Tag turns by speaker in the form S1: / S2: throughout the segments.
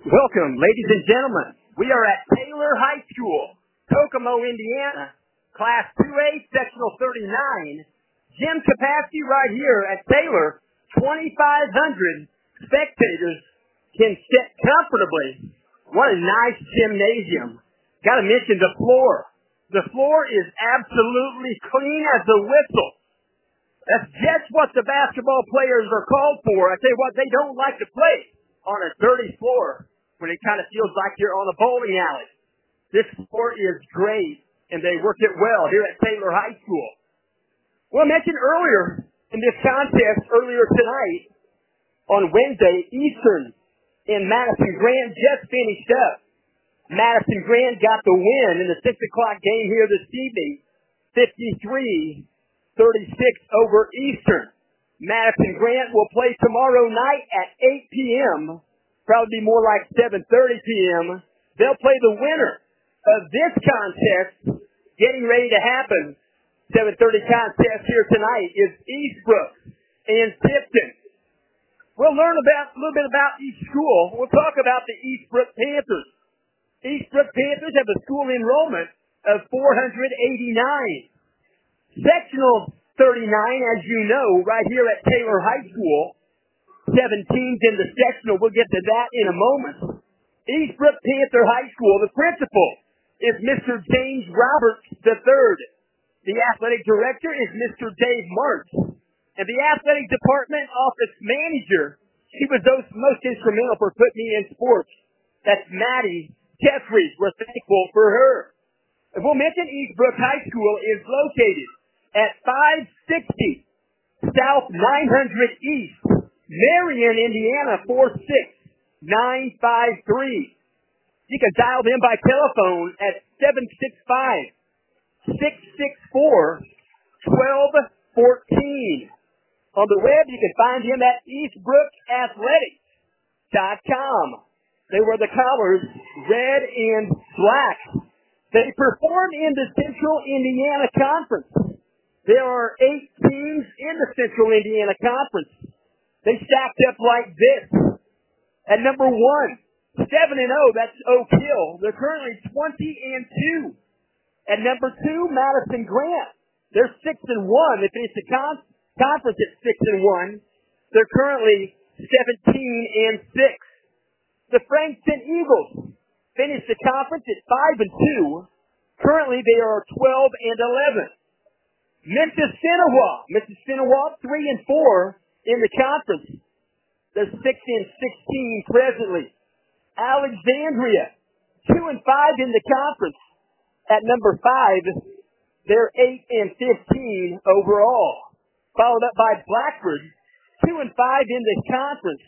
S1: Welcome, ladies and gentlemen. We are at Taylor High School, Kokomo, Indiana, Class 2A, Sectional 39. Gym capacity right here at Taylor, 2,500 spectators can sit comfortably. What a nice gymnasium. Got to mention the floor. The floor is absolutely clean as a whistle. That's just what the basketball players are called for. I tell you what, they don't like to play on a dirty floor when it kind of feels like you're on a bowling alley. This floor is great, and they work it well here at Taylor High School. Well, I mentioned earlier in this contest, earlier tonight, on Wednesday, Eastern and Madison Grant just finished up. Madison Grant got the win in the 6 o'clock game here this evening, 53-36 over Eastern. Madison Grant will play tomorrow night at 8 p.m., probably more like 7:30 p.m. They'll play the winner of this contest getting ready to happen. 7:30 contest here tonight is Eastbrook and Tipton. We'll learn a little bit about each school. We'll talk about the Eastbrook Panthers. Eastbrook Panthers have a school enrollment of 489. Sectional 39, as you know, right here at Taylor High School. 7 teams in the sectional. We'll get to that in a moment. Eastbrook Panther High School, the principal is Mr. James Roberts III. The athletic director is Mr. Dave Marks. And the athletic department office manager, she was most instrumental for putting me in sports. That's Maddie Jeffries. We're thankful for her. And we'll mention Eastbrook High School is located at 560 South 900 East, Marion, Indiana, 46953. You can dial them by telephone at 765-664-1214. On the web, you can find him at eastbrookathletics.com. They wear the colors red and black. They perform in the Central Indiana Conference. There are 8 teams in the Central Indiana Conference. They stacked up like this. At number 1, 7-0, that's Oak Hill. They're currently 20-2. At number 2, Madison Grant. They're 6-1. They finished the conference at 6-1. They're currently 17-6. The Frankston Eagles finished the conference at 5-2. Currently, they are 12-11. Memphis Cinnawa, 3-4 in the conference. They're 6-16 presently. Alexandria, 2-5 in the conference. At number 5, they're 8-15 overall. Followed up by Blackford, 2-5 in the conference,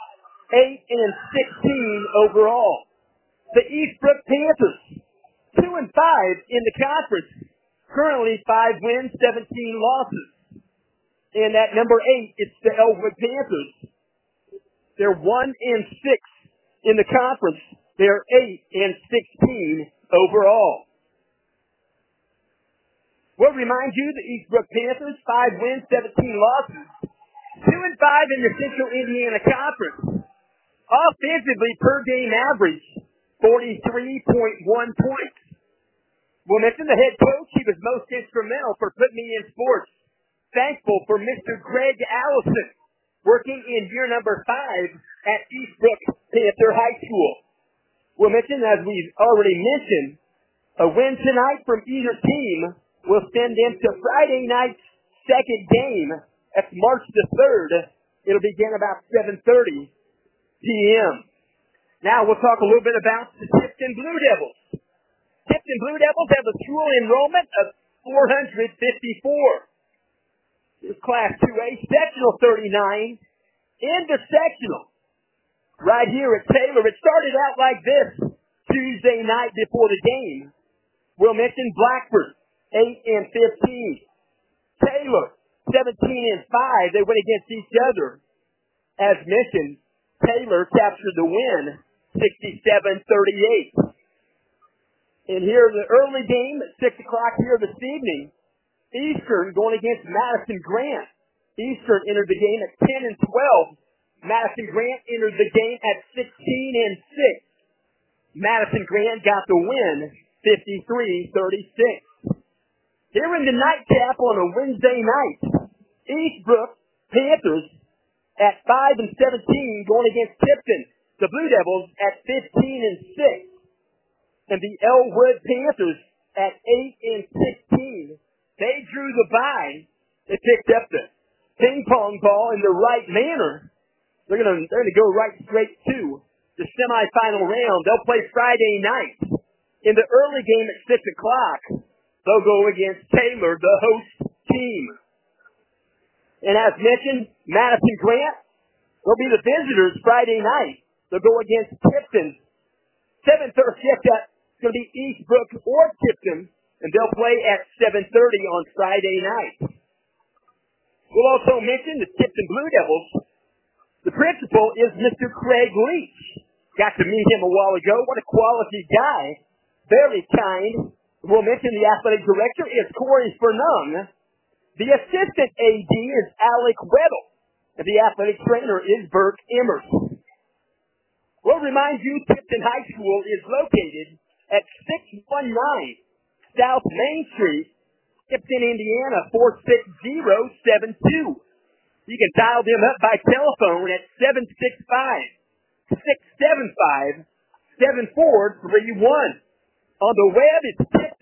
S1: 8-16 overall. The Eastbrook Panthers, 2-5 in the conference, currently 5 wins, 17 losses. And at number 8, it's the Elwood Panthers. They're 1-6 in the conference. They're 8-16 overall. We'll remind you the Eastbrook Panthers, 5 wins, 17 losses. 2-5 in the Central Indiana Conference. Offensively, per game average, 43.1 points. We'll mention the head coach. He was most instrumental for putting me in sports. Thankful for Mr. Greg Allison, working in year number 5 at Eastbrook Panther High School. We'll mention, as we've already mentioned, a win tonight from either team will send them to Friday night's second game. That's March the 3rd. It'll begin about 7:30 p.m. Now we'll talk a little bit about the Tipton Blue Devils. Tipton Blue Devils have a school enrollment of 454. This is Class 2A, Sectional 39, in the sectional. Right here at Taylor, it started out like this Tuesday night before the game. We'll mention Blackford, 8-15. Taylor, 17-5. They went against each other. As mentioned, Taylor captured the win, 67-38. And here in the early game at 6 o'clock here this evening, Eastern going against Madison Grant. Eastern entered the game at 10-12. Madison Grant entered the game at 16-6. Madison Grant got the win, 53-36. Here in the nightcap on a Wednesday night, Eastbrook Panthers at 5-17 going against Tipton. The Blue Devils at 15-6. And the Elwood Panthers at 8-16. They drew the bye. They picked up the ping pong ball in the right manner. They're gonna go right straight to the semifinal round. They'll play Friday night. In the early game at 6 o'clock, they'll go against Taylor, the host team. And as mentioned, Madison Grant will be the visitors Friday night. They'll go against Tipton. 7:30. It's going to be Eastbrook or Tipton, and they'll play at 7:30 on Friday night. We'll also mention the Tipton Blue Devils. The principal is Mr. Craig Leach. Got to meet him a while ago. What a quality guy. Very kind. We'll mention the athletic director is Corey Fernung. The assistant AD is Alec Weddle. And the athletic trainer is Burke Emerson. We'll remind you Tipton High School is located at 619 South Main Street, Tipton, Indiana, 46072. You can dial them up by telephone at 765-675-7431. On the web, it's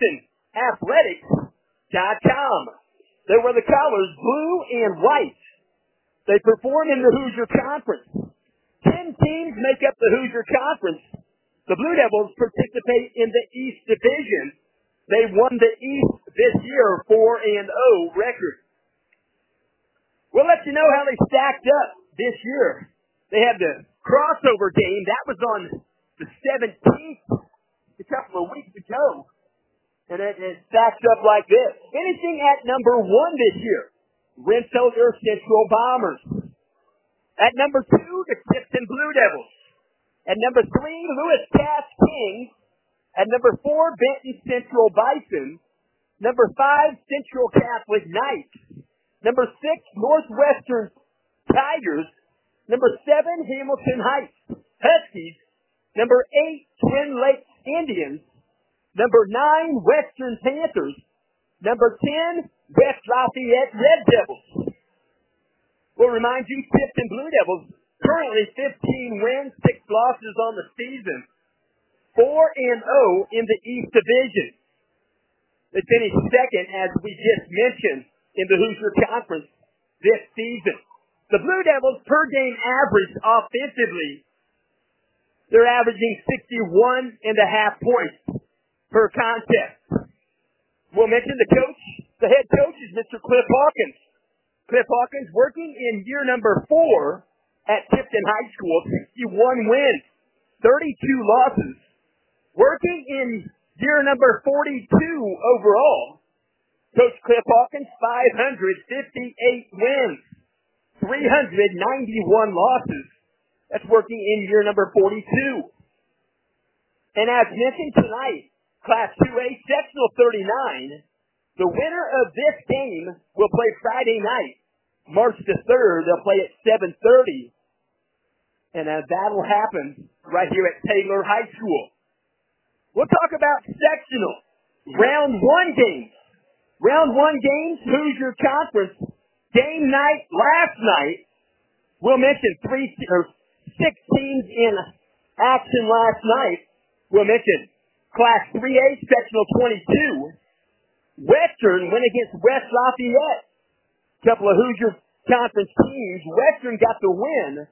S1: TiptonAthletics.com. They wear the colors blue and white. They perform in the Hoosier Conference. 10 teams make up the Hoosier Conference. The Blue Devils participate in the East Division. They won the East this year, 4-0 record. We'll let you know how they stacked up this year. They had the crossover game. That was on the 17th, a couple of weeks ago. And it stacks up like this. Finishing at number 1 this year, Rensselaer Central Bombers. At number 2, the Tipton Blue Devils. At number 3, Lewis Cass Kings. At number 4, Benton Central Bison. Number 5, Central Catholic Knights. Number 6, Northwestern Tigers. Number 7, Hamilton Heights Huskies. Number 8, Twin Lakes Indians. Number 9, Western Panthers. Number 10, West Lafayette Red Devils. We'll remind you, Tipton Blue Devils, currently 15 wins, 6 losses on the season. 4-0 in the East Division. They finished second, as we just mentioned, in the Hoosier Conference this season. The Blue Devils per game average offensively, they're averaging 61.5 points per contest. We'll mention the head coach is Mr. Cliff Hawkins. Cliff Hawkins working in year number 4 at Tipton High School, 61 wins, 32 losses. Working in year number 42 overall, Coach Cliff Hawkins, 558 wins, 391 losses. That's working in year number 42. And as mentioned tonight, Class 2A, Sectional 39, the winner of this game will play Friday night, March the 3rd. They'll play at 7:30. And that'll happen right here at Taylor High School. We'll talk about sectional. Round 1 games. Round 1 games, Hoosier Conference. Game night last night. We'll mention 6 teams in action last night. We'll mention Class 3A, Sectional 22. Western went against West Lafayette. A couple of Hoosier Conference teams. Western got the win,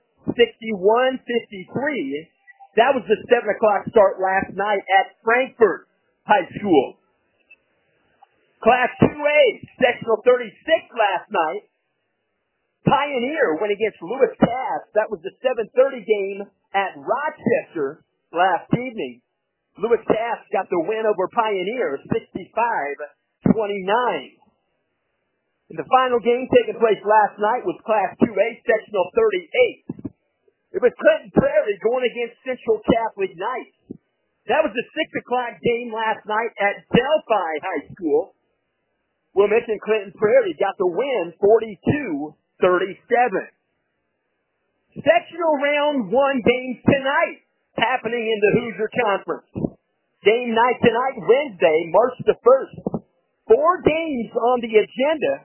S1: 61-53. That was the 7 o'clock start last night at Frankfort High School. Class 2A, Sectional 36 last night. Pioneer went against Lewis Cass. That was the 7:30 game at Rochester last evening. Lewis Cass got the win over Pioneer, 65-29. And the final game taking place last night was Class 2A, Sectional 38. It was Clinton Prairie going against Central Catholic Knights. That was the 6 o'clock game last night at Delphi High School. We'll mention Clinton Prairie got the win, 42-37. Sectional round 1 games tonight. happening in the Hoosier Conference. Game night tonight, Wednesday, March the 1st. 4 games on the agenda.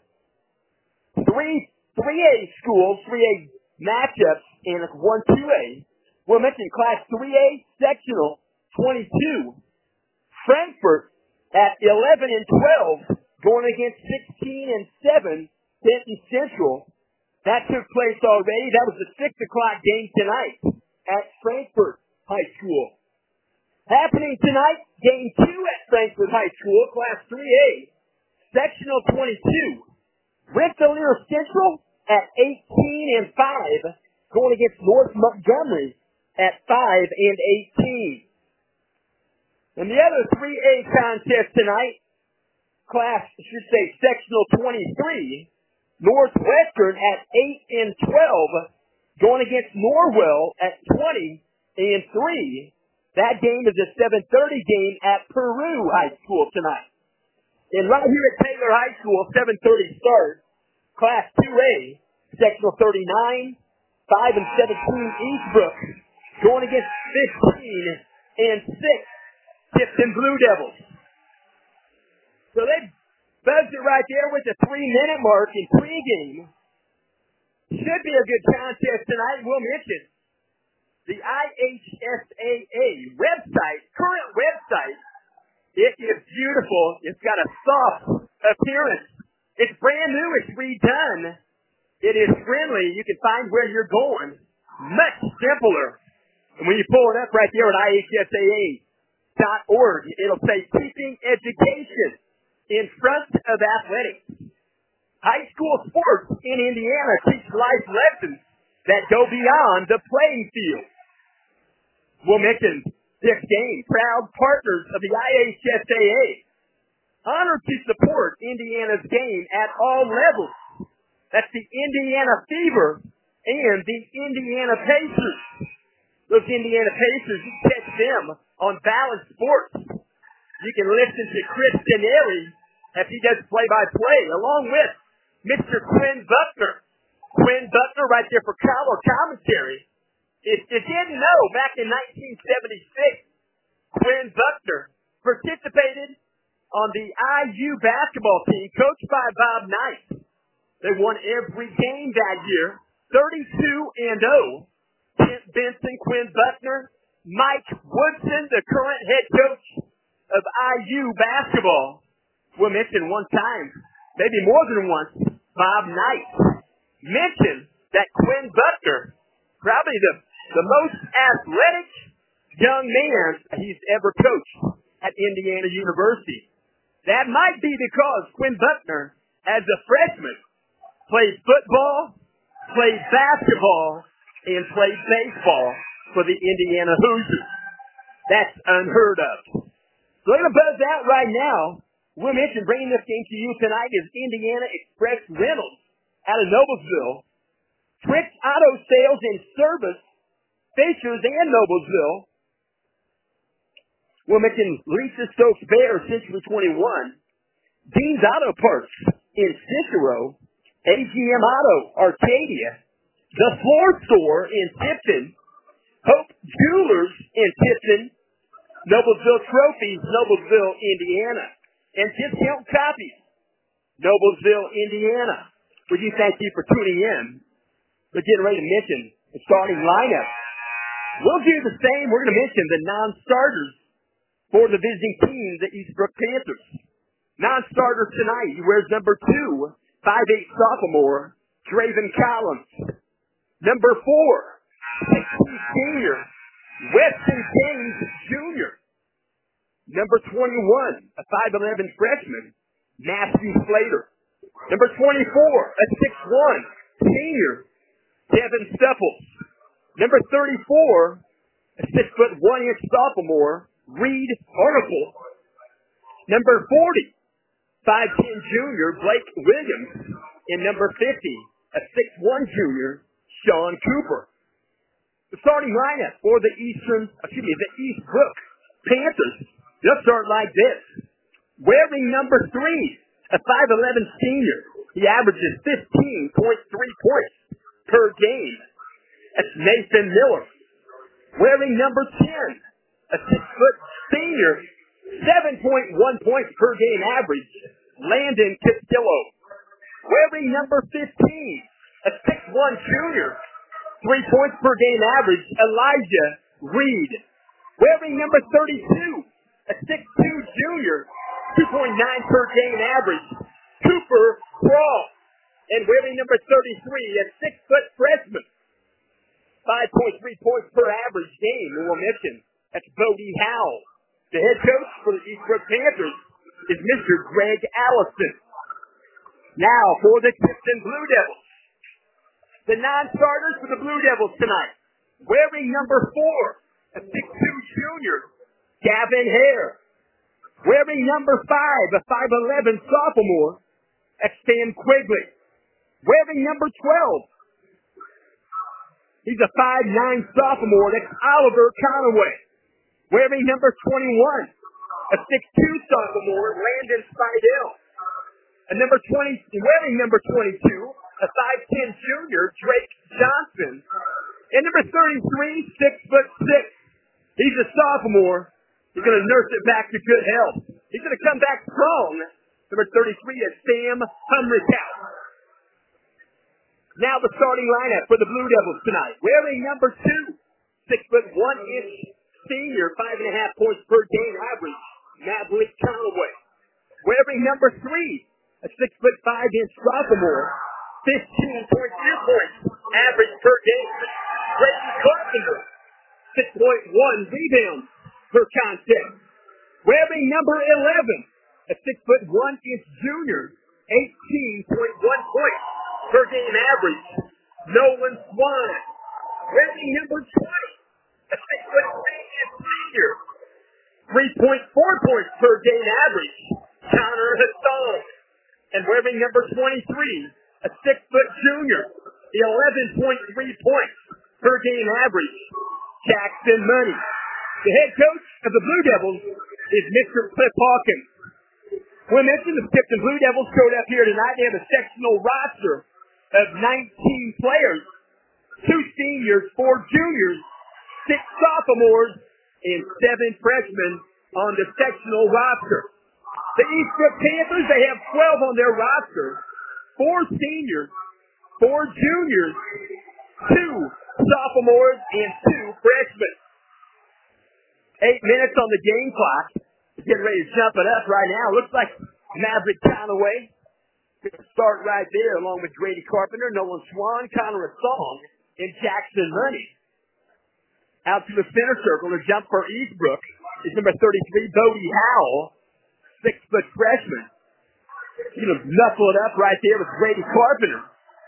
S1: 3A schools, 3A matchups, and 1 2A. We'll mention Class 3A sectional 22. Frankfort at 11 and 12, going against 16 and 7, Denton Central. That took place already. That was the 6 o'clock game tonight at Frankfort High School. Happening tonight, game 2 at Frankfort High School, Class 3A, sectional 22. Rensselaer Central at 18 and 5, going against North Montgomery at 5 and 18. And the other 3A contest tonight, sectional 23, Northwestern at 8 and 12, going against Norwell at 20 and 3. That game is a 7:30 game at Peru High School tonight. And right here at Taylor High School, 7:30 start, Class 2A, sectional 39, 5 and 17 Eastbrook, going against 15 and 6 Tipton Blue Devils. So they buzzed it right there with the 3-minute mark in pregame. Should be a good contest tonight. We'll mention the IHSAA website, current website. It is beautiful. It's got a soft appearance. It's brand new. It's redone. It is friendly. You can find where you're going. Much simpler. And when you pull it up right there at IHSAA.org, it'll say Keeping Education in Front of Athletics. High school sports in Indiana teach life lessons that go beyond the playing field. We'll mention this game, proud partners of the IHSAA, honored to support Indiana's game at all levels. That's the Indiana Fever and the Indiana Pacers. Those Indiana Pacers, you catch them on Balance Sports. You can listen to Chris Canary as he does play-by-play, along with Mr. Quinn Buckner. Quinn Buckner right there for color commentary. If you didn't know, back in 1976, Quinn Buckner participated on the IU basketball team coached by Bob Knight. They won every game that year, 32-0. Kent Benson, Quinn Buckner, Mike Woodson, the current head coach of IU basketball. We'll mention one time, maybe more than once, Bob Knight mentioned that Quinn Buckner, probably the most athletic young man he's ever coached at Indiana University. That might be because Quinn Buckner, as a freshman, played football, played basketball, and played baseball for the Indiana Hoosiers. That's unheard of. So we're going to buzz out right now. We'll mention bringing this game to you tonight is Indiana Express Rentals out of Noblesville. Twix Auto Sales and Service, Fishers and Noblesville. We'll mention Lisa Stokes Bear, Century 21. Dean's Auto Parts in Cicero. AGM Auto, Arcadia. The Floor Store in Tipton. Hope Jewelers in Tipton. Noblesville Trophies, Noblesville, Indiana. And Discount Copies, Noblesville, Indiana. We do thank you for tuning in. We're getting ready to mention the starting lineup. We'll do the same. We're going to mention the non-starters for the visiting team, the Eastbrook Panthers. Non-starters tonight, he wears number 2, 5'8" sophomore, Draven Collins. Number 4, 6'2" senior, Weston James Jr. Number 21, a 5'11" freshman, Matthew Slater. Number 24, a 6'1" senior, Devin Stupples. Number 34, a 6'1" sophomore, Reed Article. Number 40, 5'10" junior, Blake Williams. And number 50, a 6'1" junior, Sean Cooper. The starting lineup for the Eastbrook Panthers, they'll start like this. Wearing number 3, a 5'11" senior. He averages 15.3 points per game. That's Nathan Miller. Wearing number 10, a 6-foot senior, 7.1 points per game average, Landon Castillo. Wearing number 15, a 6'1 junior, 3 points per game average, Elijah Reed. Wearing number 32, a 6'2 junior, 2.9 per game average, Cooper Crawl. And wearing number 33, a 6-foot freshman, 5.3 points per average game, we will mention. That's Bodie Howell. The head coach for the Eastbrook Panthers is Mr. Greg Allison. Now for the Tipton Blue Devils. The non-starters for the Blue Devils tonight. Wearing number 4, a 6'2 junior, Gavin Hare. Wearing number 5, a 5'11 sophomore, that's Sam Quigley. Wearing number 12, he's a 5'9 sophomore, that's Oliver Conaway. Wearing number 21, a 6'2 sophomore, Landon Spidell. And wearing number 22, a 5'10 junior, Drake Johnson. And number 33, 6'6". He's a sophomore. He's going to nurse it back to good health. He's going to come back strong. Number 33 is Sam Humrichow. Now the starting lineup for the Blue Devils tonight. Wearing number 2, 6'1" senior, 5.5 points per game average, Maverick Conaway. Wearing number 3, a 6'5" sophomore, 15.2 points average per game, Grayson Carpenter. 6.1 rebounds per contest. Wearing number 11, a 6'1" junior, 18.1 points per game average, Nolan Swan. Wearing number 20, a 6'3" senior, 3.4 points per game average, Connor Hassan. And wearing number 23, a 6-foot junior, 11.3 points per game average, Jackson Money. The head coach of the Blue Devils is Mr. Cliff Hawkins. We mentioned the Tipton Blue Devils showed up here tonight. They have a sectional roster of 19 players, 2 seniors, 4 juniors, 6 sophomores, and 7 freshmen on the sectional roster. The Eastbrook Panthers, they have 12 on their roster, 4 seniors, 4 juniors, 2 sophomores, and 2 freshmen. 8 minutes on the game clock. Getting ready to jump it up right now. Looks like Maverick Conaway going to start right there along with Grady Carpenter, Nolan Swan, Connor Song, and Jackson Money. Out to the center circle to jump for Eastbrook is number 33, Bodie Howell, 6-foot freshman. He's going to knuckle it up right there with Grady Carpenter.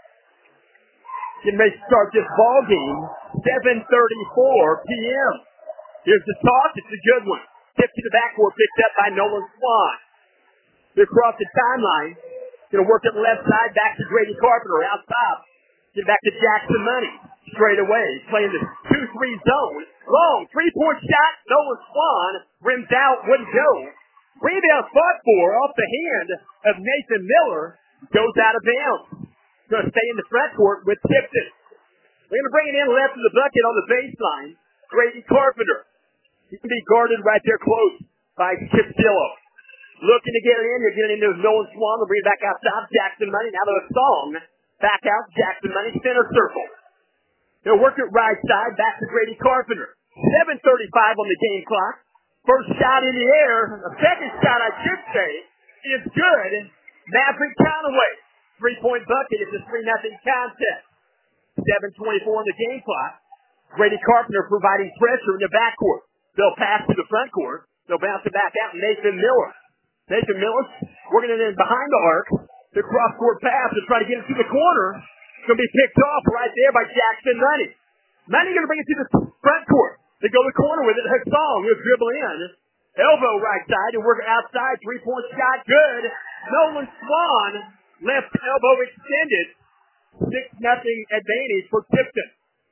S1: Getting ready to start this ball game, 7:34 p.m. Here's the toss. It's a good one. Tip to the backboard, picked up by Nolan Swan. They're across the timeline. Going to work it left side, back to Grady Carpenter, out top. Get back to Jackson Money, straight away. Playing the 2-3 zone. Long, 3-point shot. Nolan Swan rims out, wouldn't go. Rebound fought for off the hand of Nathan Miller. Goes out of bounds. Going to stay in the front court with Tipton. We're going to bring it in left of the bucket on the baseline. Grady Carpenter. He can be guarded right there close by Castillo. Looking to get it in. You're getting into Nolan Swan. They'll bring it back out top. Jackson Money. Now to a song. Back out. Jackson Money. Center circle. They'll work it right side. Back to Grady Carpenter. 7:35 on the game clock. First shot in the air. A second shot, I should say, is good. Maverick Conaway. 3-point bucket. It's a 3-0 contest. 7:24 on the game clock. Grady Carpenter providing pressure in the backcourt. They'll pass to the front court. They'll bounce it back out. Nathan Miller. Nathan Miller working it in behind the arc. The cross-court pass to try to get it to the corner. It's going to be picked off right there by Jackson Money. Money going to bring it to the front court. They go to the corner with it. Hassan will dribble in. Elbow right side and work it outside. 3-point shot. Good. Nolan Swan. Left elbow extended. 6-0 advantage for Tipton.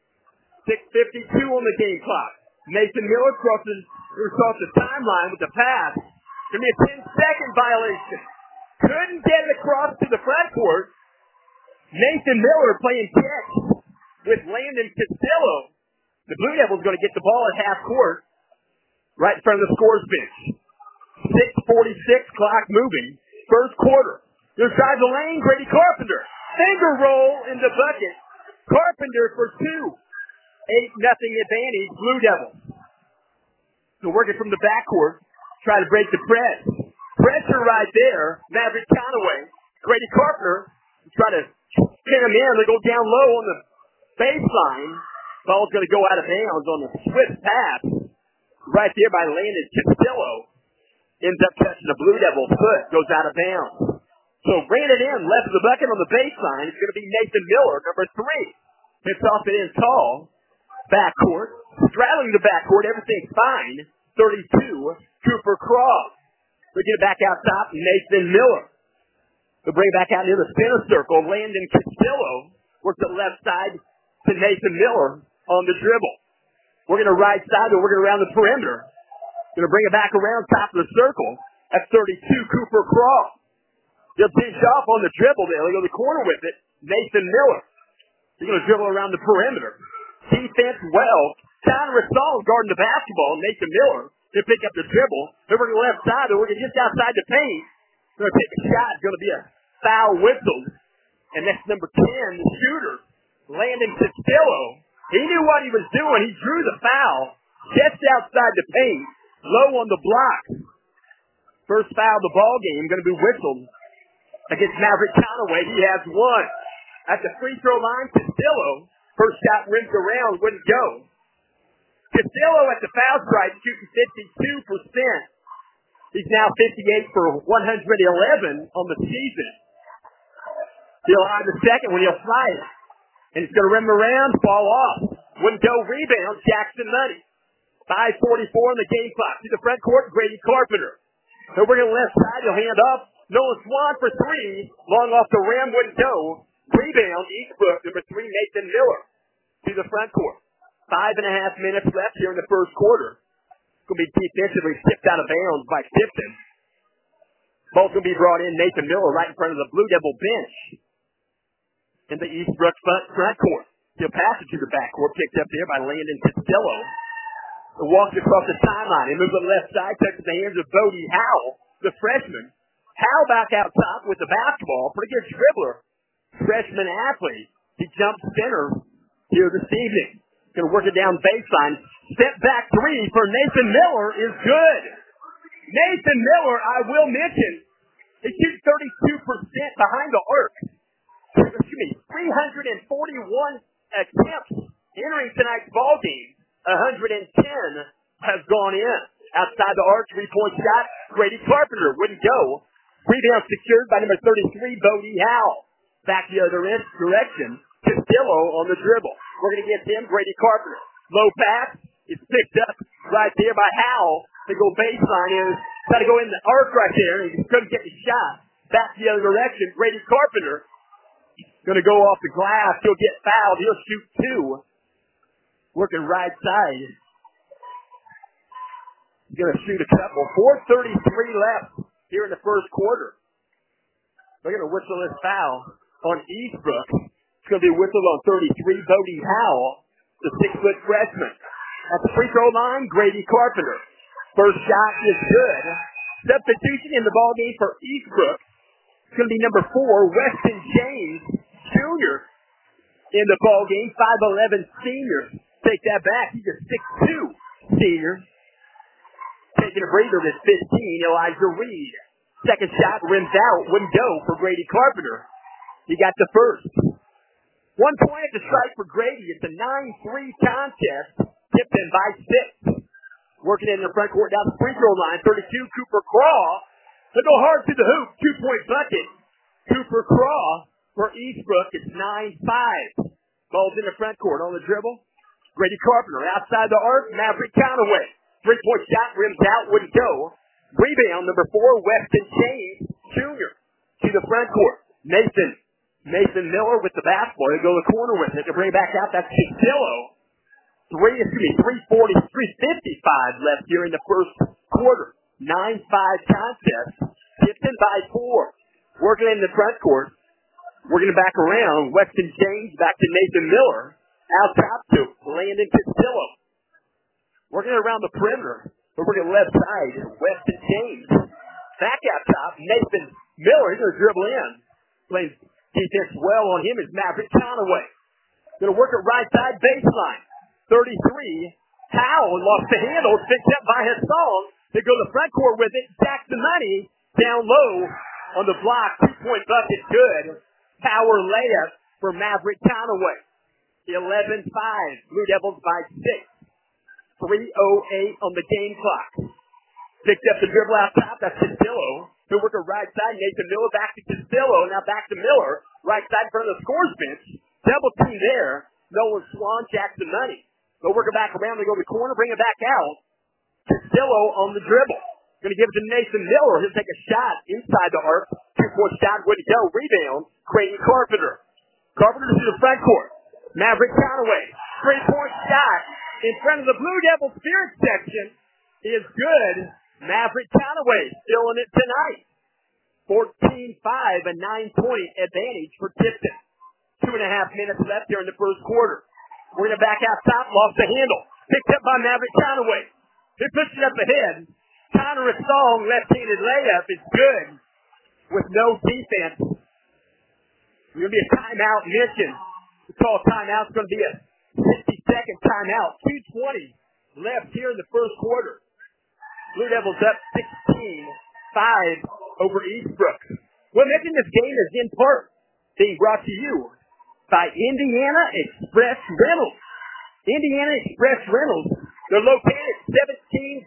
S1: 6:52 on the game clock. Nathan Miller crosses across the timeline with the pass. Going to be a 10-second violation. Couldn't get it across to the front court. Nathan Miller playing catch with Landon Castillo. The Blue Devils going to get the ball at half court, right in front of the scores bench. 6:46, clock moving. First quarter. There's drive the lane, Grady Carpenter. Finger roll in the bucket. Carpenter for two. 8-0 advantage, Blue Devils. So working from the backcourt, try to break the press. Pressure right there. Maverick Conaway. Grady Carpenter try to pin him in. They go down low on the baseline. Ball's going to go out of bounds on the swift pass. Right there by Landon Castillo. Ends up catching the Blue Devil foot. Goes out of bounds. So ran it in. Left of the bucket on the baseline. It's going to be Nathan Miller, number 3. Hits off it in tall. Backcourt. Straddling the backcourt. Everything's fine. 32. Cooper Cross. We get it back out top. Nathan Miller. They'll bring it back out near the center circle. Landon Castillo works the left side to Nathan Miller on the dribble. We're going to right side, and we're going to around the perimeter. Going to bring it back around top of the circle. That's 32, Cooper Cross. They'll pinch off on the dribble there. They'll go to the corner with it. Nathan Miller. He's going to dribble around the perimeter. Defense well. Connor Rassol guarding the basketball. Nathan Miller. He'll pick up the dribble. They're working the left side. They're working just outside the paint. They're going to take a shot. It's going to be a foul whistle. And that's number 10, the shooter, Landon Castillo. He knew what he was doing. He drew the foul just outside the paint, low on the block. First foul of the ball game going to be whistled against Maverick Conaway. He has one. At the free throw line, Castillo. First shot rims around, wouldn't go. Castillo at the foul stripe shooting 52%. He's now 58 for 111 on the season. He'll have the second when he'll fly it. And it's going to rim around, fall off. Wouldn't go, rebound, Jackson Money. 5:44 on the game clock. To the front court, Grady Carpenter. So we're going to left side, he'll hand up. Noah Swan for three. Long off the rim, wouldn't go. Rebound, Eastbrook, number 3, Nathan Miller. To the front court. 5.5 minutes left here in the first quarter. It's going to be defensively tipped out of bounds by Tipton. Ball's going to be brought in, Nathan Miller, right in front of the Blue Devil bench. In the Eastbrook front court. He'll pass it to the backcourt, picked up there by Landon Castillo. He walks across the timeline. He moves to the left side, touches the hands of Bodie Howell, the freshman. Howell back out top with the basketball. Pretty good dribbler. Freshman athlete. He jumps center here this evening. Going to work it down baseline. Step back three for Nathan Miller is good. Nathan Miller, I will mention, he shoots 32% behind the arc. 341 attempts entering tonight's ball game. 110 has gone in. Outside the arc, 3-point shot. Grady Carpenter wouldn't go. Rebound secured by number 33, Bodie Howell. Back the other direction. Castillo on the dribble. We're going to get him, Grady Carpenter. Low pass. It's picked up right there by Howell. They go baseline in. Got to go in the arc right there. He couldn't get the shot. Back the other direction. Grady Carpenter. Going to go off the glass. He'll get fouled. He'll shoot two. Working right side. He's going to shoot a couple. 4:33 left here in the first quarter. They're going to whistle this foul on Eastbrook. It's going to be whistled on 33, Bodie Howell, the 6-foot freshman. At the free throw line, Grady Carpenter. First shot is good. Substitution in the ballgame for Eastbrook. It's going to be number 4, Weston James Jr. in the ballgame. 5'11" senior. Take that back. He's a 6'2" senior. Taking a breather at 15, Elijah Reed. Second shot rims out. Wouldn't go for Grady Carpenter. He got the first. 1 point at the strike for Grady. It's a 9-3 contest. Tipton by 6. Working in the front court down the free throw line. 32, Cooper Craw. They go hard to the hoop. 2-point bucket. Cooper Craw for Eastbrook. It's 9-5. Ball's in the front court on the dribble. Grady Carpenter outside the arc. Maverick Conaway. 3-point shot rims out. Wouldn't go. Rebound number 4, Weston James Jr. to the front court. Nathan Miller with the basketball. He'll go to the corner with it. They'll bring it back out. That's Castillo. 3:55 left here in the first quarter. 9-5 contest. Tipton by 4. Working in the front court. Working it back around. Weston James back to Nathan Miller. Out top to Landon Castillo. Working around the perimeter. We're working left side. Weston James. Back out top. Nathan Miller. He's going to dribble in. Playing defense well on him is Maverick Conaway. Going to work it right side baseline. 33. Howell lost the handle. Picked up by Hassan. They go to the front court with it. Jackson Money down low on the block. 2-point bucket good. Power layup for Maverick Conaway. 11-5. Blue Devils by 6. 3:08 on the game clock. Picked up the dribble out top. That's Castillo. He'll work a right side. Nathan Miller back to Castillo. Now back to Miller. Right side in front of the scores bench. Double team there. Nolan Swan, Jackson Money. They'll work it back around. They go to the corner. Bring it back out. Castillo on the dribble. Going to give it to Nathan Miller. He'll take a shot inside the arc. 2-point shot. Wouldn't go. Rebound. Creighton Carpenter. Carpenter to the front court. Maverick Conaway. 3-point shot in front of the Blue Devil Spirit section is good. Maverick Conaway still in it tonight. 14-5, a 9-point advantage for Tipton. 2.5 minutes left here in the first quarter. We're going to back out top. Lost the handle. Picked up by Maverick Conaway. He pushed it up ahead. Connor Song left-handed layup is good with no defense. It's going to be a timeout mission. We call timeout. It's going to be a 60-second timeout. 2:20 left here in the first quarter. Blue Devils up 16-5 over Eastbrook. We're making this game is in part being brought to you by Indiana Express Rentals. Indiana Express Rentals. They're located at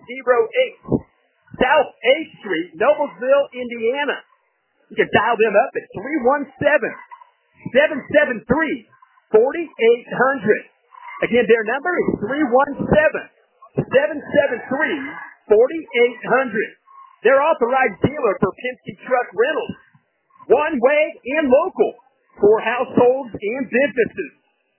S1: 1708 South 8th Street, Noblesville, Indiana. You can dial them up at 317-773-4800. Again, their number is 317-773-4800. They're authorized dealer for Penske Truck Rentals. One way and local for households and businesses.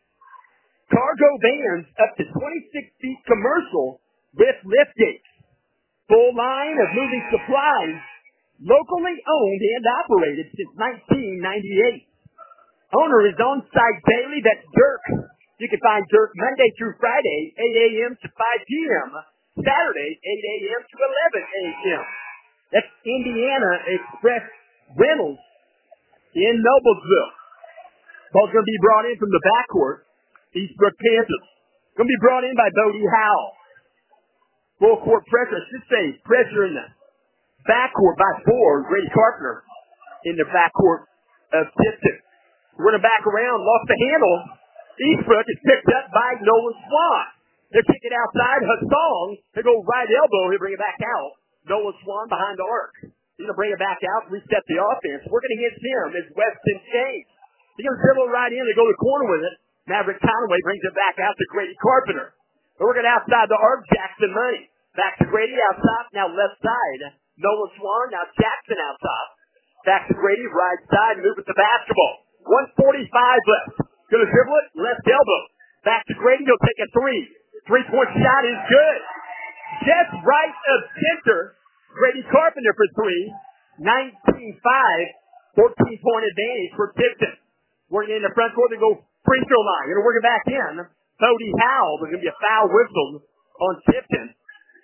S1: Cargo vans up to 26 feet commercial with lift gates. Full line of moving supplies, locally owned and operated since 1998. Owner is on site daily. That's Dirk. You can find Dirk Monday through Friday, 8 a.m. to 5 p.m. Saturday, 8 a.m. to 11 a.m. That's Indiana Express Rentals in Noblesville. Ball's going to be brought in from the backcourt. Eastbrook Panthers. Going to be brought in by Bodie Howell. Full court pressure. I should say pressure in the backcourt by 4. Grady Carpenter in the backcourt of Tipton. We're going to back around. Lost the handle. Eastbrook is picked up by Nolan Swan. They're kicking outside. Hassan. They go right elbow. He'll bring it back out. Nolan Swan behind the arc. He's going to bring it back out, reset the offense. Working against him is Weston James. He's going to dribble right in. They go to the corner with it. Maverick Conaway brings it back out to Grady Carpenter. They're working outside the arc. Jackson Money. Back to Grady out top. Now left side. Nolan Swan. Now Jackson out top. Back to Grady. Right side. Move with the basketball. 1:45 left. Going to dribble it. Left elbow. Back to Grady. He'll take a 3. 3-point shot is good. Just right of center. Grady Carpenter for 3. 19-5. 14-point advantage for Tipton. Working in the front court. They go free throw line. Going to work it back in. Bodie Howell. There's going to be a foul whistle on Tipton.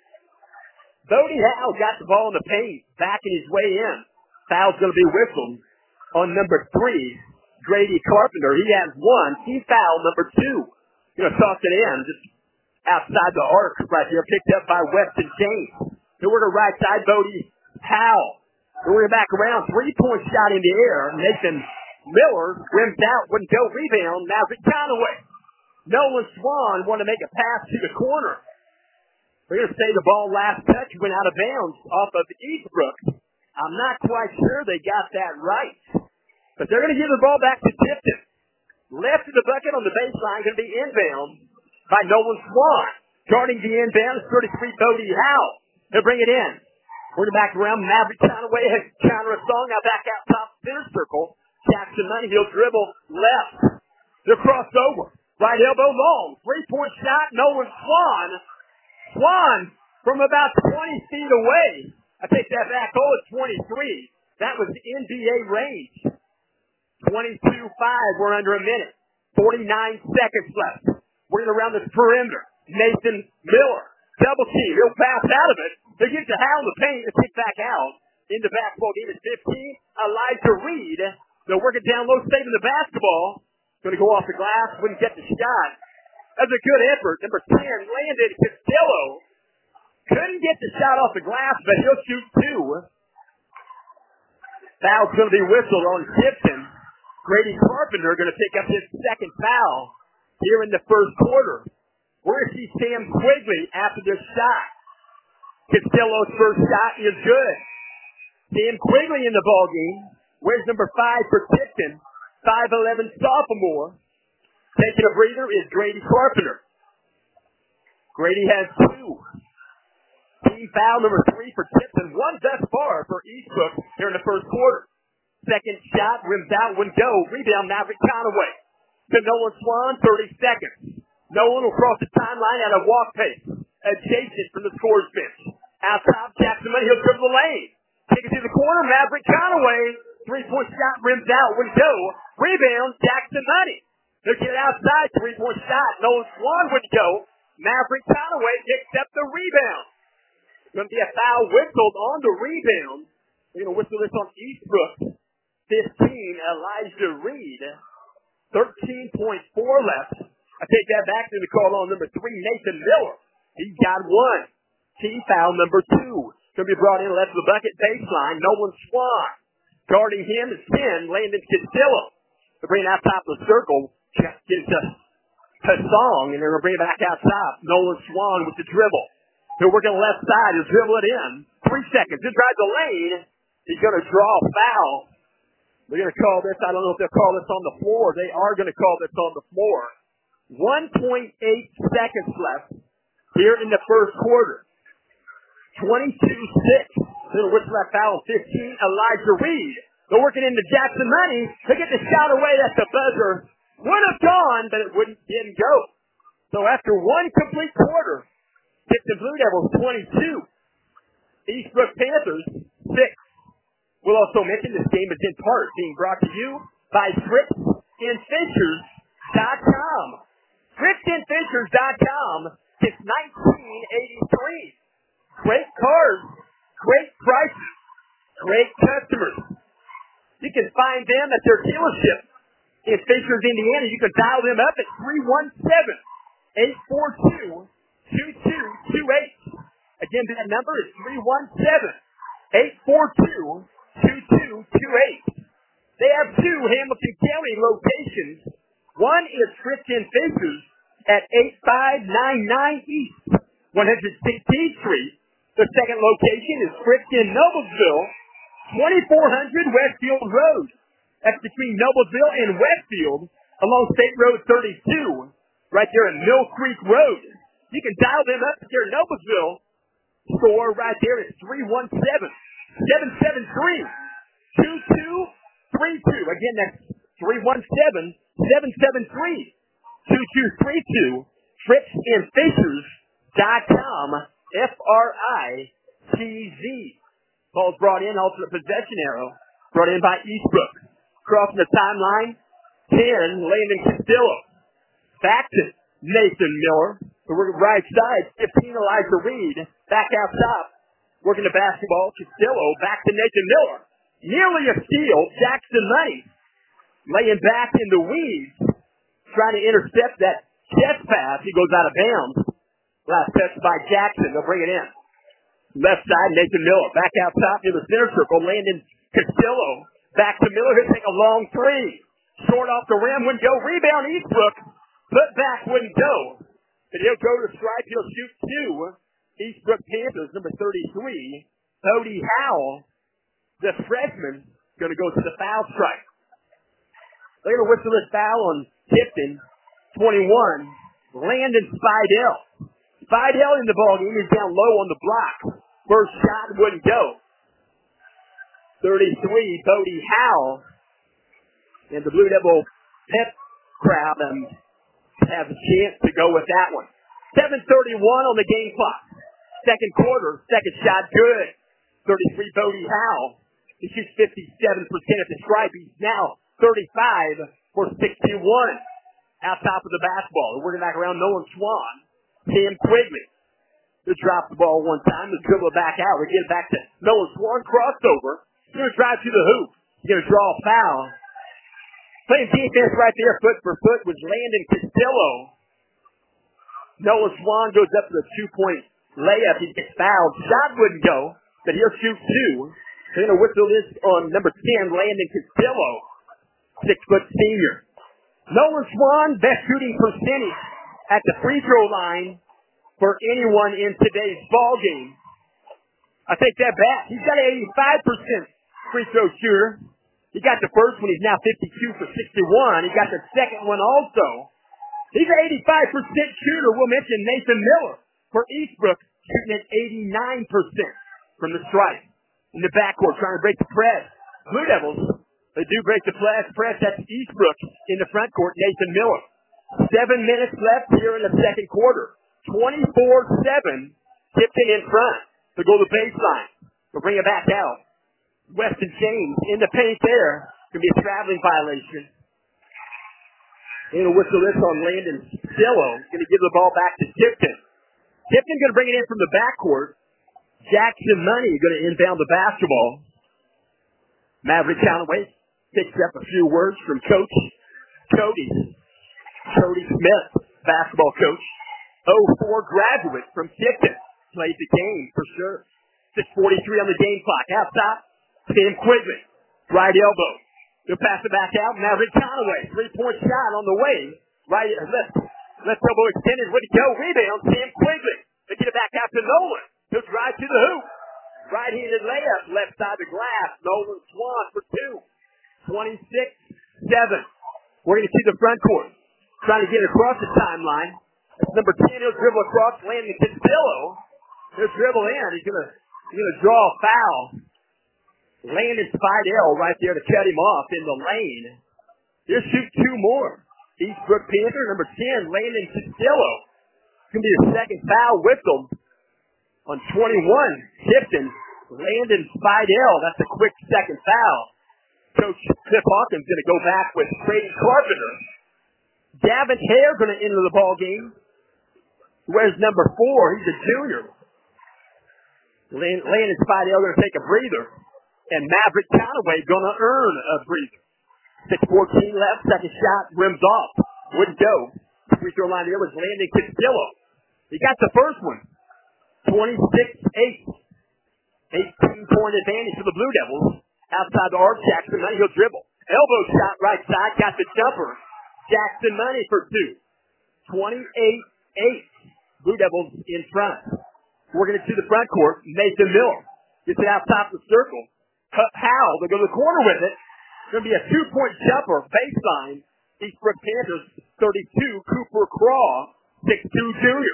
S1: Bodie Howell got the ball in the paint. Backing his way in. Foul's going to be whistled on number 3. Grady Carpenter. He has 1. Team foul number 2. Going to toss it in. Just outside the arc right here. Picked up by Weston James. They work a right side. Bodie Howell. They work back around. 3-point shot in the air. Nathan Miller rims out. Wouldn't go. Rebound. Maverick Conaway. Nolan Swan want to make a pass to the corner. We're going to say the ball last touch went out of bounds off of Eastbrook. I'm not quite sure they got that right. But they're going to give the ball back to Tipton. Left of the bucket on the baseline, going to be inbound by Nolan Swan. Guarding the inbound is 33 Bodie Howell. They'll bring it in. We're going to back around. Maverick Conaway has counter a song. Now back out top center circle. Jackson Money, he'll dribble left. They'll cross over. Right elbow long. 3-point shot. Nolan Swan. Swan from about 20 feet away. I take that back. Oh, it's 23. That was NBA range. 22-5. We're under a minute. 49 seconds left. Working around the perimeter. Nathan Miller. Double team. He'll pass out of it. They get to Howell in the paint and kick back out. In the basketball game at 15. Elijah Reed. They'll work it down low, saving the basketball. Going to go off the glass. Wouldn't get the shot. That's a good effort. Number 10, Landon Castillo. Couldn't get the shot off the glass, but he'll shoot two. Foul's going to be whistled on Gibson. Grady Carpenter going to pick up his second foul here in the first quarter. We're going to see Sam Quigley after this shot. Castillo's first shot is good. Sam Quigley in the ballgame. Where's number 5 for Tipton? 5'11" sophomore. Taking a breather is Grady Carpenter. Grady has 2. Team foul number 3 for Tipton. 1 thus far for Eastbrook here in the first quarter. Second shot, rims out, wouldn't go. Rebound, Maverick Conaway. To Nolan Swan, 30 seconds. Nolan will cross the timeline at a walk pace. Adjacent from the scorer's bench. Out top, Jackson Money, he'll dribble the lane. Take it to the corner, Maverick Conaway. 3-point shot, rims out, wouldn't go. Rebound, Jackson Money. They'll get it outside, 3-point shot. Nolan Swan wouldn't go. Maverick Conaway picks up the rebound. Going to be a foul whistled on the rebound. They're going to whistle this on Eastbrook. 15, Elijah Reed. 13.4 left. I take that back to the call on number 3, Nathan Miller. He's got 1. Team foul number 2. Going to be brought in left of the bucket baseline. Nolan Swan. Guarding him is 10, Landon Castillo. They're bringing out top of the circle. Gives to Hasong, and they're going to bring it back out top. Nolan Swan with the dribble. They're working left side. He'll dribble it in. 3 seconds. He'll drive the lane. He's going to draw a foul. They're going to call this. I don't know if they'll call this on the floor. They are going to call this on the floor. 1.8 seconds left here in the first quarter. 22-6. Little whistle that foul. 15, Elijah Reed. They're working into Jackson Money. They get the shot away. That's the buzzer. Would have gone, but it didn't go. So after 1 complete quarter, Tipton Blue Devils 22. Eastbrook Panthers 6. We'll also mention this game is in part being brought to you by FritzandFishers.com. FritzandFishers.com since 1983. Great cars, great prices, great customers. You can find them at their dealership in Fishers, Indiana. You can dial them up at 317-842-2228. Again, that number is 317-842-2228. They have 2 Hamilton County locations. One is Fritz and Fishers at 8599 East 116th Street. The second location is Fritz in Noblesville, 2400 Westfield Road. That's between Noblesville and Westfield along State Road 32, right there in Mill Creek Road. You can dial them up at their Noblesville store right there at 317-773-2232. Again, that's 317-773-2232. FritzandFishers.com. FRITZ. Ball's brought in, alternate possession arrow. Brought in by Eastbrook. Crossing the timeline, 10, Landon Castillo. Back to Nathan Miller. We're right side, 15, Elijah Reed. Back out top. Working the basketball, Castillo. Back to Nathan Miller. Nearly a steal, Jackson Money. Laying back in the weeds. Trying to intercept that chest pass. He goes out of bounds. Last touch by Jackson. They'll bring it in. Left side, Nathan Miller. Back out top in the center circle. Landon Castillo. Back to Miller. He'll take a long 3. Short off the rim. Wouldn't go. Rebound, Eastbrook. Put back, wouldn't go. But he'll go to strike. He'll shoot 2. Eastbrook Panthers, number 33. Cody Howell, the freshman, going to go to the foul strike. They're going to whistle this foul on Tipton. 21. Landon Spidell. Spidell in the ballgame. He's down low on the block. First shot wouldn't go. 33, Cody Howell. And the Blue Devil pep crowd have a chance to go with that one. 7:31 on the game clock. Second quarter, second shot good. 33, Cody Howell. He shoots 57% at the stripe. He's now 35 for 61. out top of the basketball. They're working back around Nolan Swan. Tim Quigley. They drop the ball one time. They dribble it back out. We get it back to Nolan Swan. Crossover. He's going to drive to the hoop. He's going to draw a foul. Playing defense right there, foot for foot, was Landon Castillo. Nolan Swan goes up to the 2-point layup. He gets fouled. Shot wouldn't go, but he'll shoot two. They're going to whistle this on number 10, Landon Castillo, 6-foot senior. Nolan Swan, best shooting percentage at the free throw line for anyone in today's ball game. I take that back. He's got an 85% free throw shooter. He got the first one. He's now 52 for 61. He got the second one also. He's an 85% shooter. We'll mention Nathan Miller for Eastbrook, shooting at 89% from the stripe. In the backcourt, trying to break the press. Blue Devils, they do break the press. That's Eastbrook in the front court, Nathan Miller. 7 minutes left here in the second quarter. 24-7, Tipton in front. To go to the baseline. We'll bring it back out. Weston James in the paint there. Going to be a traveling violation. And a whistle this on Landon Castillo. Going to give the ball back to Tipton. Tipton going to bring it in from the backcourt. Jackson Money going to inbound the basketball. Maverick Counterway picks up a few words from Coach Cody Smith, basketball coach. 04 graduate from Tipton. Plays the game for sure. 6:43 on the game clock. Out top, Tim Quigley. Right elbow. He'll pass it back out. Maverick Conaway. 3-point shot on the way. Right, left elbow extended. Way to go. Rebound. Tim Quigley. They get it back out to Nolan. He'll drive to the hoop. Right-handed layup. Left side of the glass. Nolan Swan for two. 26-7. We're going to see the front court. Trying to get across the timeline. That's number 10. He'll dribble across. Landon Castillo. He'll dribble in. He's going to draw a foul. Landon Spidell right there to cut him off in the lane. He'll shoot two more. Eastbrook Panther, number 10, Landon Castillo. It's going to be a second foul with them. On 21, Tipton, Landon Spidell. That's a quick second foul. Coach Cliff Hawkins going to go back with Brady Carpenter. Gavin Hare going to enter the ball game. Wears number 4. He's a junior. Landon Spidell going to take a breather. And Maverick Conaway going to earn a breather. 6:14 left. Second shot rims off. Wouldn't go. Free throw line there was Landon Castillo. He got the first one. 26-8. 18-point advantage for the Blue Devils. Outside the arc, Jackson Money. He'll dribble. Elbow shot right side. Got the jumper. Jackson Money for two. 28-8. Blue Devils in front. We're going to see the front court. Nathan Miller gets it out top of the circle. Howell, they go to the corner with it. It's going to be a 2-point jumper, baseline. Eastbrook Panthers, 32. Cooper Craw, 6'2" junior.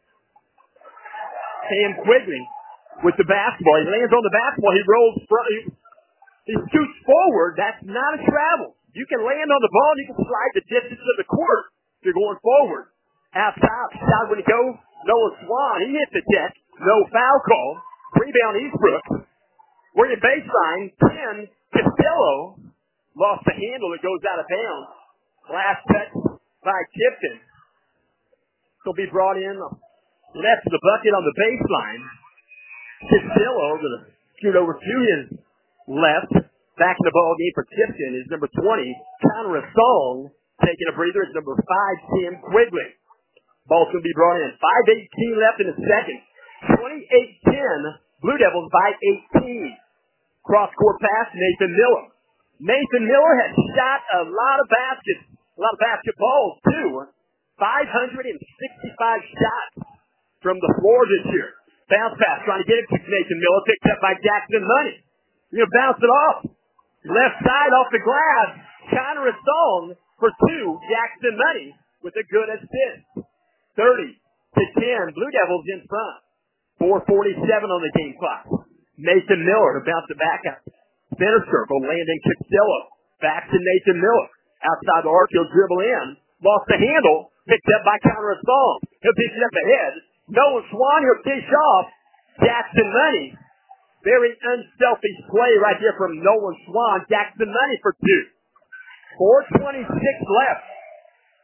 S1: Cam Quigley with the basketball. He lands on the basketball. He rolls front. He shoots forward. That's not a travel. You can land on the ball and you can slide the distance of the court if you're going forward. Half top, shot when he goes. Noah Swan, he hit the deck. No foul call. Rebound Eastbrook. We're in baseline. 10, Castillo lost the handle. It goes out of bounds. Last touch by Tipton. He'll be brought in left to the bucket on the baseline. Castillo going to shoot over to his left. Back in the ball game for Tipton is number 20, Connor Song. Taking a breather is number 5, Tim Quigley. Ball's going to be brought in. 5:18 left in the second. 28-10. Blue Devils by 18. Cross-court pass, Nathan Miller. Nathan Miller has shot a lot of basketballs, too. 565 shots from the floor this year. Bounce pass, trying to get it to Nathan Miller. Picked up by Jackson Money. He'll bounce it off. Left side off the glass. Connor Song for two. Jackson Money with a good assist. 30-10. Blue Devils in front. 4:47 on the game clock. Nathan Miller to bounce it back up. Center circle, Landon Castillo. Back to Nathan Miller. Outside the arc, he'll dribble in. Lost the handle. Picked up by Connor Song. He'll dish it up ahead. Noah Swan, he'll dish off. Jackson Money. Very unselfish play right here from Nolan Swan. Jackson Money for two. 4:26 left.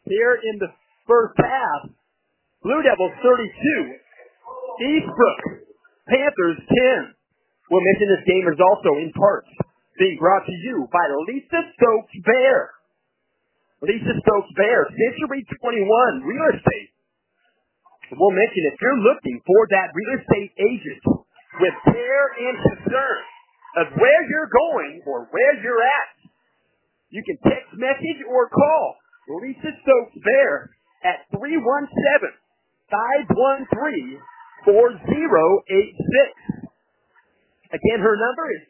S1: here in the first half. Blue Devils 32, Eastbrook Panthers 10. We'll mention this game is also in part being brought to you by Lisa Stokes Bear. Lisa Stokes Bear, Century 21 Real Estate. We'll mention if you're looking for that real estate agent with care and concern of where you're going or where you're at, you can text message or call Lisa Stokes Bear at 317-513-4086. Again, her number is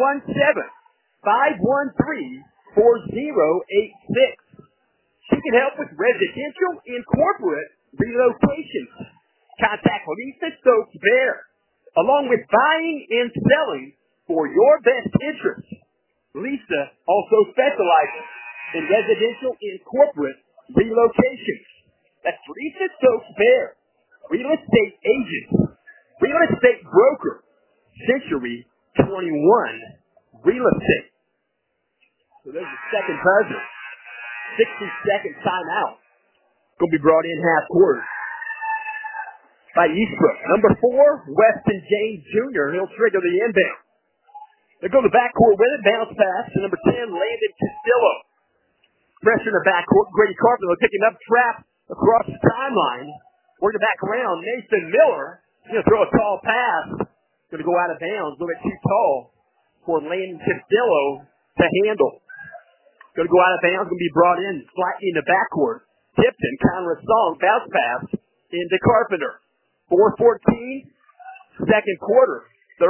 S1: 317-513-4086. She can help with residential and corporate relocations. Contact Lisa Stokes Bear, along with buying and selling for your best interest. Lisa also specializes in residential and corporate relocations. That's Lisa Stokes Bear, real estate agent, real estate broker, Century 21 Real Estate. So there's the second buzzer. 60-second timeout. Going to be brought in half court by Eastbrook. Number 4, Weston James Jr. He'll trigger the inbound. They go to the backcourt with it. Bounce pass to number 10, Landon Castillo. Pressure in the backcourt. Grady Carpenter picking up trap across the timeline. Working back around. Nathan Miller. He'll throw a tall pass. Going to go out of bounds. A little bit too tall for Landon Castillo to handle. Going to go out of bounds. Going to be brought in slightly in the backcourt. Tipton, counter a song, bounce pass into Carpenter. 4:14, second quarter.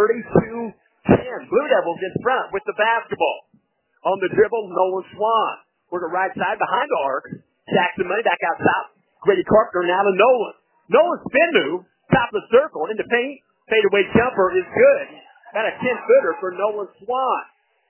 S1: 32-10. Blue Devils in front with the basketball. On the dribble, Nolan Swan. Working right side behind the arc. Jackson Money back out top. Grady Carpenter now to Nolan. Nolan spin move. Top of the circle. Into paint. Fadeaway jumper is good. Got a 10-footer for Nolan Swan.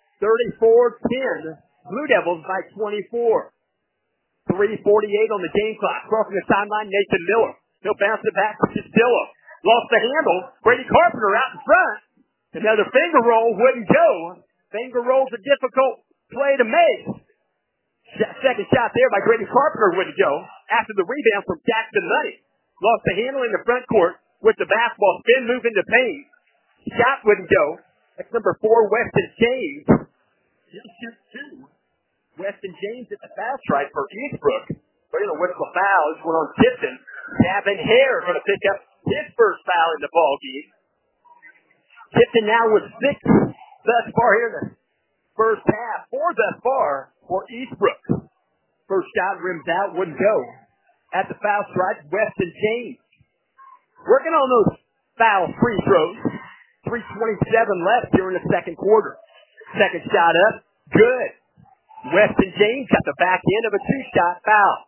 S1: 34-10. Blue Devils by 24. 3:48 on the game clock. Crossing the timeline, Nathan Miller. He'll bounce it back to Castillo. Lost the handle. Grady Carpenter out in front. Another finger roll wouldn't go. Finger roll's a difficult play to make. Second shot there by Grady Carpenter wouldn't go. After the rebound from Jackson Money. Lost the handle in the front court with the basketball. Spin move into paint. Shot wouldn't go. That's number 4, Weston James. He'll shoot 2. Weston James at the foul stripe for Eastbrook. They're going to whistle a foul. This one on Tipton. Gavin Hare going to pick up his first foul in the ball game. Tipton now with 6 thus far here in the first half. 4 thus far for Eastbrook. First shot rims out, wouldn't go. At the foul stripe, Weston James. Working on those foul free throws. 3:27 left here in the second quarter. Second shot up, good. Weston James got the back end of a 2-shot foul.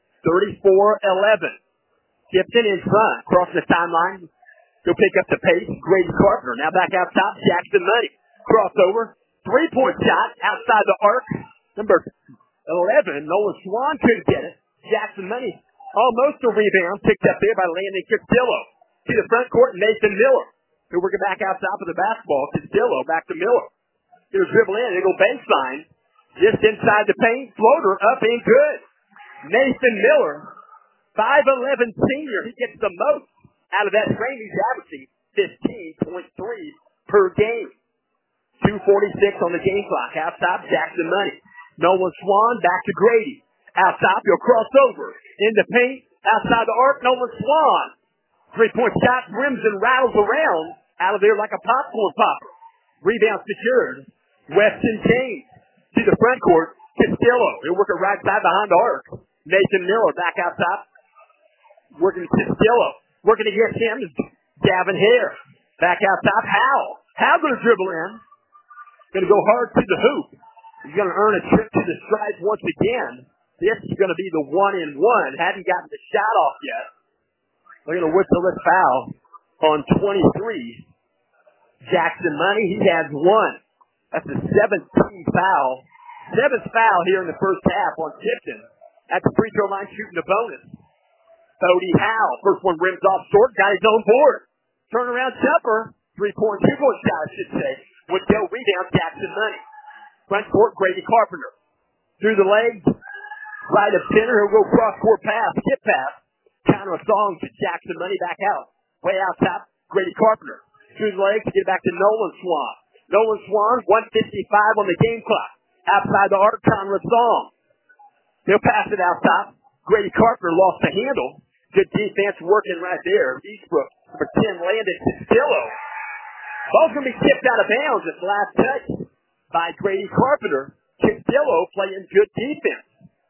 S1: 34-11. Tipton in front. Crossing the timeline. He'll pick up the pace. Grady Carpenter. Now back out top. Jackson Money. Crossover. 3-point shot outside the arc. Number 11. Nolan Swan couldn't get it. Jackson Money. Almost a rebound. Picked up there by Landon Castillo. To the front court, Nathan Miller. He'll work it back out top of the basketball. Castillo back to Miller. He'll dribble in. They go baseline. Just inside the paint, floater up and good. Nathan Miller, 5'11" senior. He gets the most out of that frame. He's averaging 15.3 per game. 2:46 on the game clock. Out top, Jackson Money. Nolan Swan back to Grady. Out top, he'll cross over. In the paint, outside the arc, Nolan Swan. 3-point shot, rims and rattles around. Out of there like a popcorn popper. Rebound secured. Weston James. To the front court, Castillo. He'll work it right side behind the arc. Nathan Miller back out top. Working Castillo. Working against him is Gavin Hare. Back out top, Howell. Howell going to dribble in. Going to go hard to the hoop. He's going to earn a trip to the stripe once again. This is going to be the 1-and-1. Hadn't gotten the shot off yet. They're going to whistle this foul on 23. Jackson Money, he has 1. That's a 17th foul. 7th foul here in the first half on Tipton. At the free throw line shooting a bonus. Cody Howell. First one rims off short. Got his own board. Turnaround jumper. 3-point, 2-point shot, I should say. Would go rebound Jackson Money. Front court, Grady Carpenter. Through the legs. Right of center, he'll go cross-court pass, skip pass. Counter a song to Jackson Money back out. Way out top, Grady Carpenter. Through the legs to get back to Nolan Swan. Nolan Swan, 1:55 on the game clock. Outside the arc, Conrad Song. He'll pass it out top. Grady Carpenter lost the handle. Good defense working right there. Eastbrook, number 10, landed Castillo. Ball's going to be tipped out of bounds. It's last touch by Grady Carpenter. Castillo playing good defense.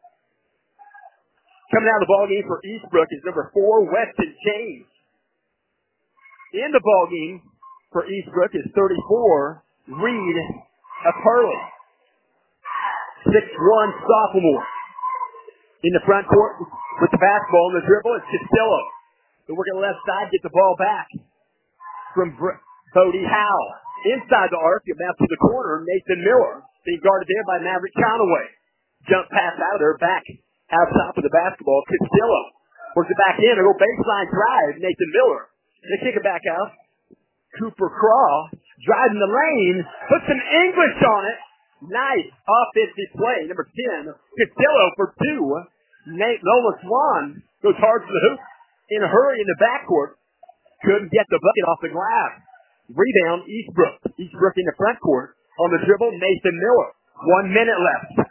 S1: Coming out of the ball game for Eastbrook is number 4, Weston James. In the ball game for Eastbrook is 34, Reed Apurley. 6'1" sophomore. In the front court with the basketball on the dribble is Castillo. They work on the left side, get the ball back from Bodie Howell. Inside the arc, you bounce to the corner, Nathan Miller. Being guarded there by Maverick Conaway. Jump pass out there, back out top of the basketball. Castillo works it back in, a little baseline drive, Nathan Miller. They kick it back out. Cooper Craw driving the lane, puts some English on it. Nice offensive play. Number 10, Castillo for 2. Nolan Swan goes hard for the hoop. In a hurry in the backcourt. Couldn't get the bucket off the glass. Rebound, Eastbrook. Eastbrook in the front court. On the dribble, Nathan Miller. 1 minute left.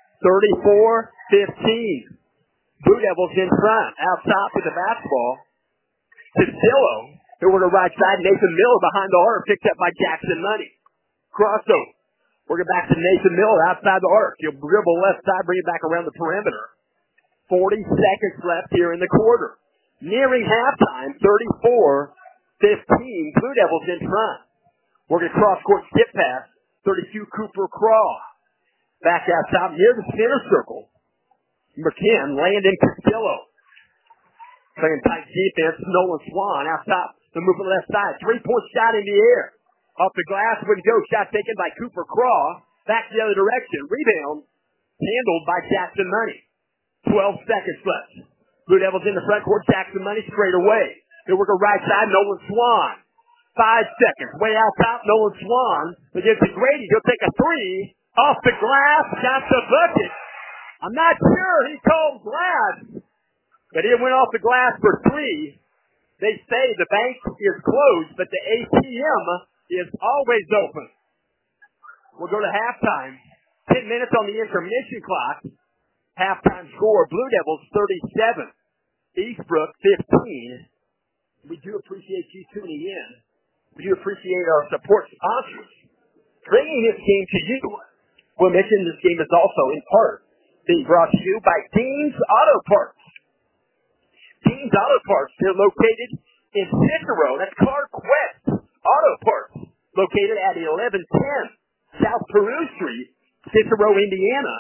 S1: 34-15. Blue Devils in front. Out top with the basketball. Castillo, over the right side. Nathan Miller behind the arc. Picked up by Jackson Money. Crossover. Working back to Nathan Miller outside the arc. He'll dribble left side, bring it back around the perimeter. 40 seconds left here in the quarter. Nearing halftime, 34-15. Blue Devils in front. Working cross-court skip pass. 32, Cooper Craw. Back out top near the center circle. Number 10, Landon Castillo. Playing tight defense, Nolan Swan out top. The move on the left side. 3-point shot in the air. Off the glass, wouldn't go. Shot taken by Cooper Craw. Back the other direction. Rebound handled by Jackson Money. 12 seconds left. Blue Devils in the front court. Jackson Money straight away. They work a right side. Nolan Swan. 5 seconds. Way out top. Nolan Swan. Against the Grady. He'll take a 3. Off the glass. Got the bucket. I'm not sure he called glass. But it went off the glass for 3. They say the bank is closed, but the ATM is always open. We'll go to halftime. 10 minutes on the intermission clock. Halftime score, Blue Devils 37, Eastbrook 15. We do appreciate you tuning in. We do appreciate our support sponsors bringing this game to you. We'll mention this game is also in part being brought to you by Dean's Auto Parts. Dean's Auto Parts, they're located in Cicero. That's CarQuest Auto Parts, located at 1110 South Peru Street, Cicero, Indiana,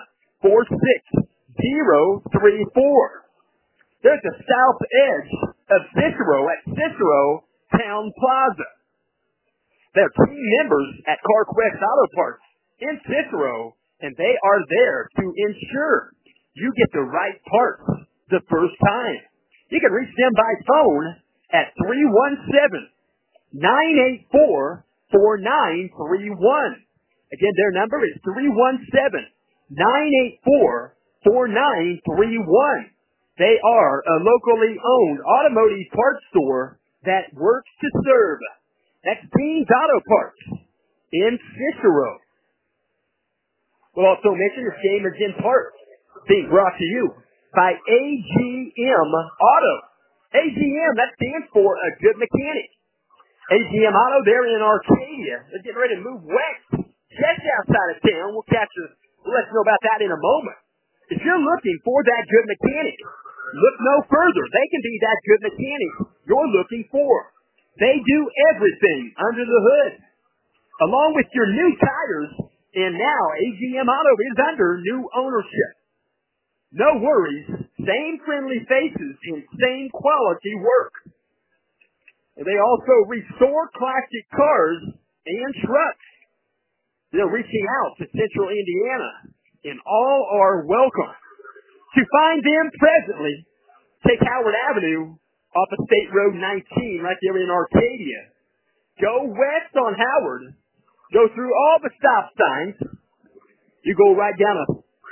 S1: 46034. There's the south edge of Cicero at Cicero Town Plaza. They're team members at CarQuest Auto Parts in Cicero, and they are there to ensure you get the right parts the first time. You can reach them by phone at 317-984-4931. Again, their number is 317-984-4931. They are a locally owned automotive parts store that works to serve. That's Dean's Auto Parts in Cicero. We'll also mention this game is in part being brought to you by AGM Auto. AGM, that stands for a good mechanic. AGM Auto, they're in Arcadia. They're getting ready to move west, just outside of town. We'll let you know about that in a moment. If you're looking for that good mechanic, look no further. They can be that good mechanic you're looking for. They do everything under the hood. Along with your new tires, and now AGM Auto is under new ownership. No worries, same friendly faces and same quality work. They also restore classic cars and trucks. They're reaching out to Central Indiana, and all are welcome. To find them presently, take Howard Avenue off of State Road 19 right there in Arcadia. Go west on Howard. Go through all the stop signs. You go right down a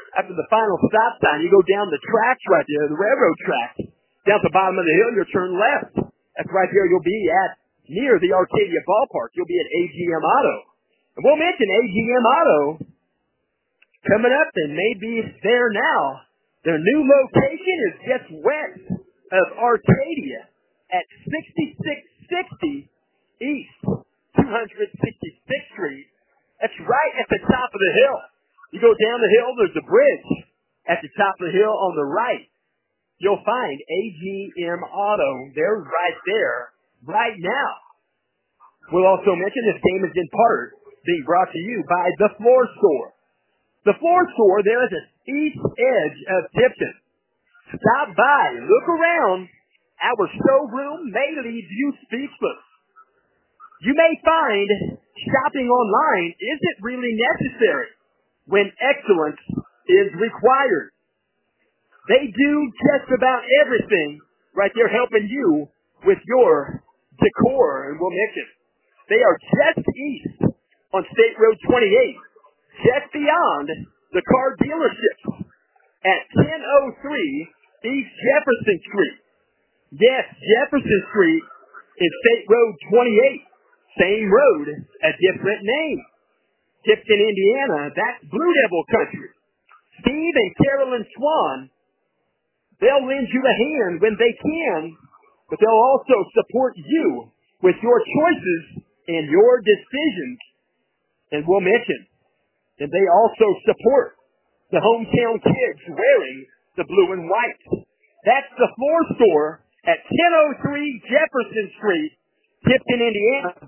S1: after the final stop sign, you go down the tracks right there, the railroad tracks. Down at the bottom of the hill, you'll turn left. That's right there. You'll be at near the Arcadia Ballpark. You'll be at AGM Auto. And we'll mention AGM Auto coming up and maybe it's there now. Their new location is just west of Arcadia at 6660 East 266th Street. That's right at the top of the hill. You go down the hill, there's a bridge. At the top of the hill on the right, you'll find AGM Auto. They're right there, right now. We'll also mention this game is in part being brought to you by The Floor Store. The Floor Store, there is the east edge of Tipton. Stop by, look around. Our showroom may leave you speechless. You may find shopping online isn't really necessary when excellence is required. They do just about everything right there helping you with your decor, and we'll mention. They are just east on State Road 28, just beyond the car dealerships at 1003 East Jefferson Street. Yes, Jefferson Street is State Road 28. Same road, a different name. Tipton, Indiana, that's Blue Devil country. Steve and Carolyn Swan, they'll lend you a hand when they can, but they'll also support you with your choices and your decisions. And we'll mention, and they also support the hometown kids wearing the blue and white. That's the Floor Store at 1003 Jefferson Street, Tipton, Indiana.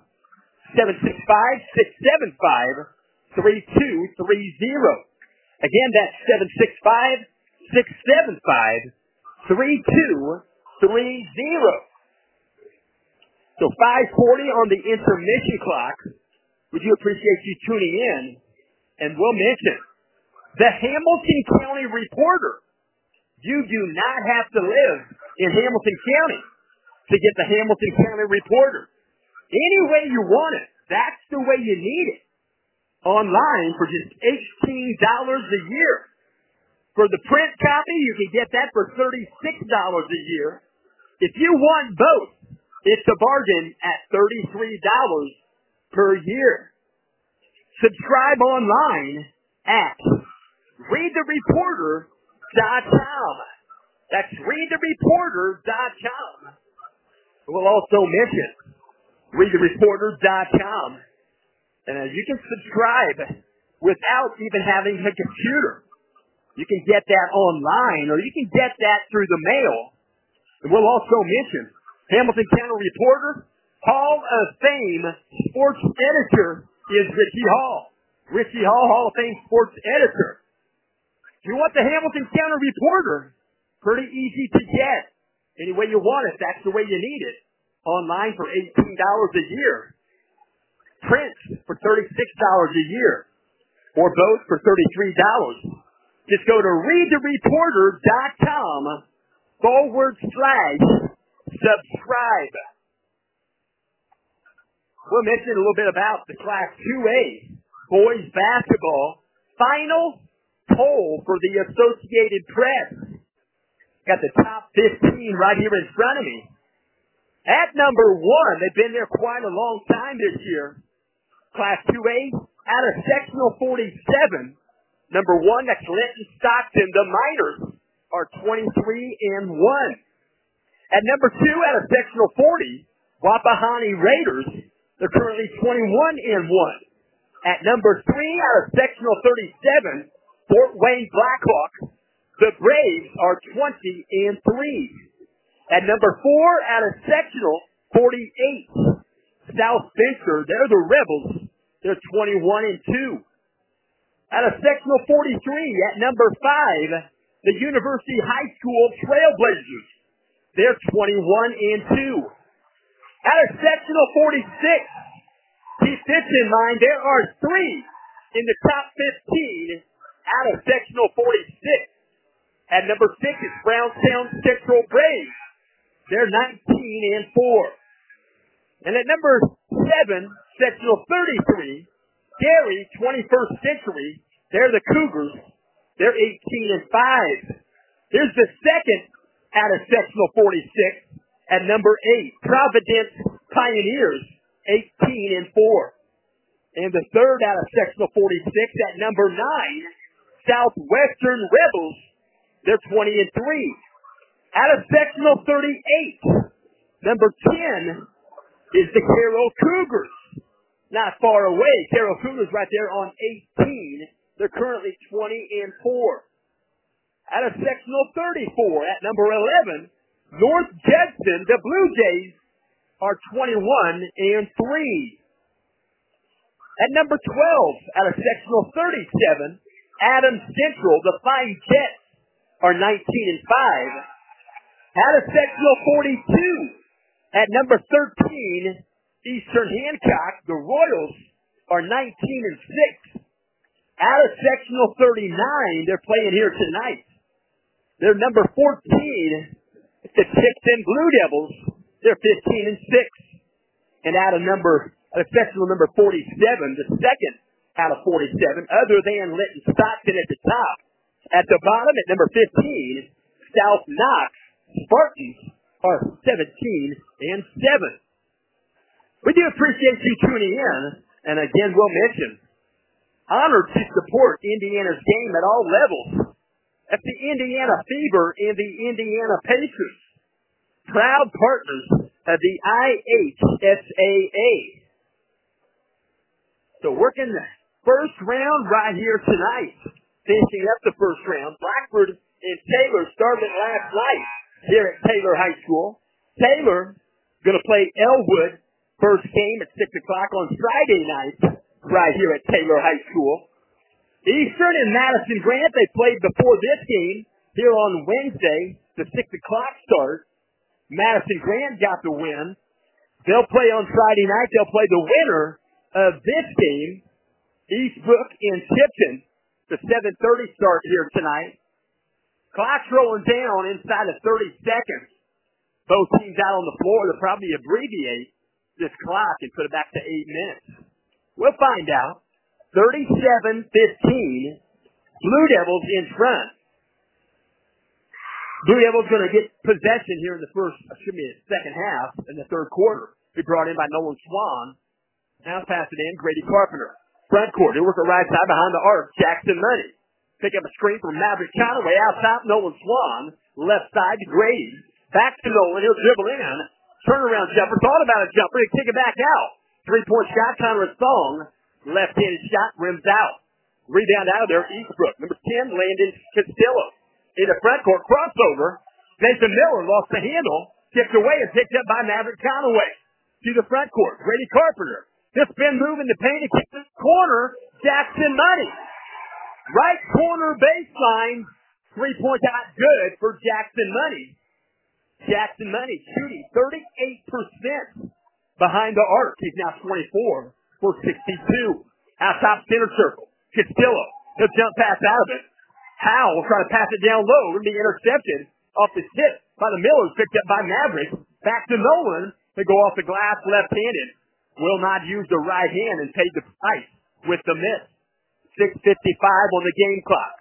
S1: 765-675-3230. Again, that's 765-675-3230. So 5:40 on the intermission clock. We do appreciate you tuning in. And we'll mention the Hamilton County Reporter. You do not have to live in Hamilton County to get the Hamilton County Reporter. Any way you want it, that's the way you need it. Online for just $18 a year. For the print copy, you can get that for $36 a year. If you want both, it's a bargain at $33 per year. Subscribe online at readthereporter.com. That's readthereporter.com. We'll also mention readthereporter.com. And you can subscribe without even having a computer. You can get that online, or you can get that through the mail. And we'll also mention Hamilton County Reporter, Hall of Fame sports editor is Richie Hall. Richie Hall, Hall of Fame sports editor. If you want the Hamilton County Reporter, pretty easy to get. Any way you want it, that's the way you need it. Online for $18 a year. Print for $36 a year. Or both for $33. Just go to readthereporter.com/subscribe. We'll mention a little bit about the Class 2A boys basketball final poll for the Associated Press. Got the top 15 right here in front of me. At number 1, they've been there quite a long time this year. Class 2A, out of Sectional 47, number 1, that's Linton Stockton. The Miners are 23-1. At number 2, out of Sectional 40, Wapahani Raiders, they're currently 21-1. At number 3, out of Sectional 37, Fort Wayne Blackhawks, the Braves are 20-3. At number 4, out of Sectional 48, South Spencer, they're the Rebels. They're 21-2. Out of Sectional 43, at number 5, the University High School Trailblazers. They're 21-2. Out of Sectional 46, keep this in mind, there are 3 in the top 15 out of Sectional 46. At number 6 is Brownstown Central Braves. They're 19-4. And at number 7, Sectional 33, Gary 21st Century, they're the Cougars. They're 18-5. Here's the second out of sectional 46 at number 8. Providence Pioneers, 18-4. And the third out of sectional 46 at number 9, Southwestern Rebels. They're 20-3. Out of sectional 38, number 10 is the Carroll Cougars. Not far away. Carroll Cougars right there on 18. They're currently 20-4. Out of sectional 34 at number 11, North Judson, the Blue Jays are 21-3. At number 12, out of sectional 37, Adams Central, the Flying Jets, are 19-5. Out of sectional 42, at number 13, Eastern Hancock, the Royals, are 19-6. Out of sectional 39, they're playing here tonight. They're number 14, the Ticton Blue Devils. They're 15-6. And out of sectional number 47, the second out of 47, other than Linton Stockton at the top. At the bottom, at number 15, South Knox Spartans are 17-7. We do appreciate you tuning in, and again, we'll mention, honored to support Indiana's game at all levels. That's the Indiana Fever and the Indiana Pacers, proud partners of the IHSAA. So working the first round right here tonight. Finishing up the first round, Blackford and Taylor started last night here at Taylor High School. Taylor going to play Elwood first game at 6 o'clock on Friday night right here at Taylor High School. Eastern and Madison Grant, they played before this game here on Wednesday, the 6 o'clock start. Madison Grant got the win. They'll play on Friday night. They'll play the winner of this game, Eastbrook and Tipton. The 7:30 start here tonight. Clock's rolling down inside of 30 seconds. Both teams out on the floor. They'll probably abbreviate this clock and put it back to 8 minutes. We'll find out. 37-15. Blue Devils in front. Blue Devils going to get possession here in the second half in the third quarter. Be brought in by Nolan Swan. Now pass it in, Grady Carpenter. Front court, he'll work the right side behind the arc. Jackson Money. Pick up a screen from Maverick Conaway. Out top, Nolan Swan. Left side to Grady. Back to Nolan. He'll dribble in. Turnaround jumper. Thought about a jumper. He'll kick it back out. 3-point shot, Conrad Song. Left-handed shot, rims out. Rebound out of there, Eastbrook. Number 10, Landon Castillo. In the front court, crossover. Nathan Miller lost the handle. Tipped away and picked up by Maverick Conaway. To the front court, Grady Carpenter. This spin move in the paint and kicks the corner. Jackson Money. Right corner baseline. 3-point shot good for Jackson Money. Jackson Money shooting 38% behind the arc. He's now 24 for 62. Out top center circle. Castillo. He'll jump pass out of it. Howell will try to pass it down low and be intercepted off the tip by the Millers. Picked up by Maverick. Back to Nolan to go off the glass left-handed. Will not use the right hand and paid the price with the miss. 6:55 on the game clock.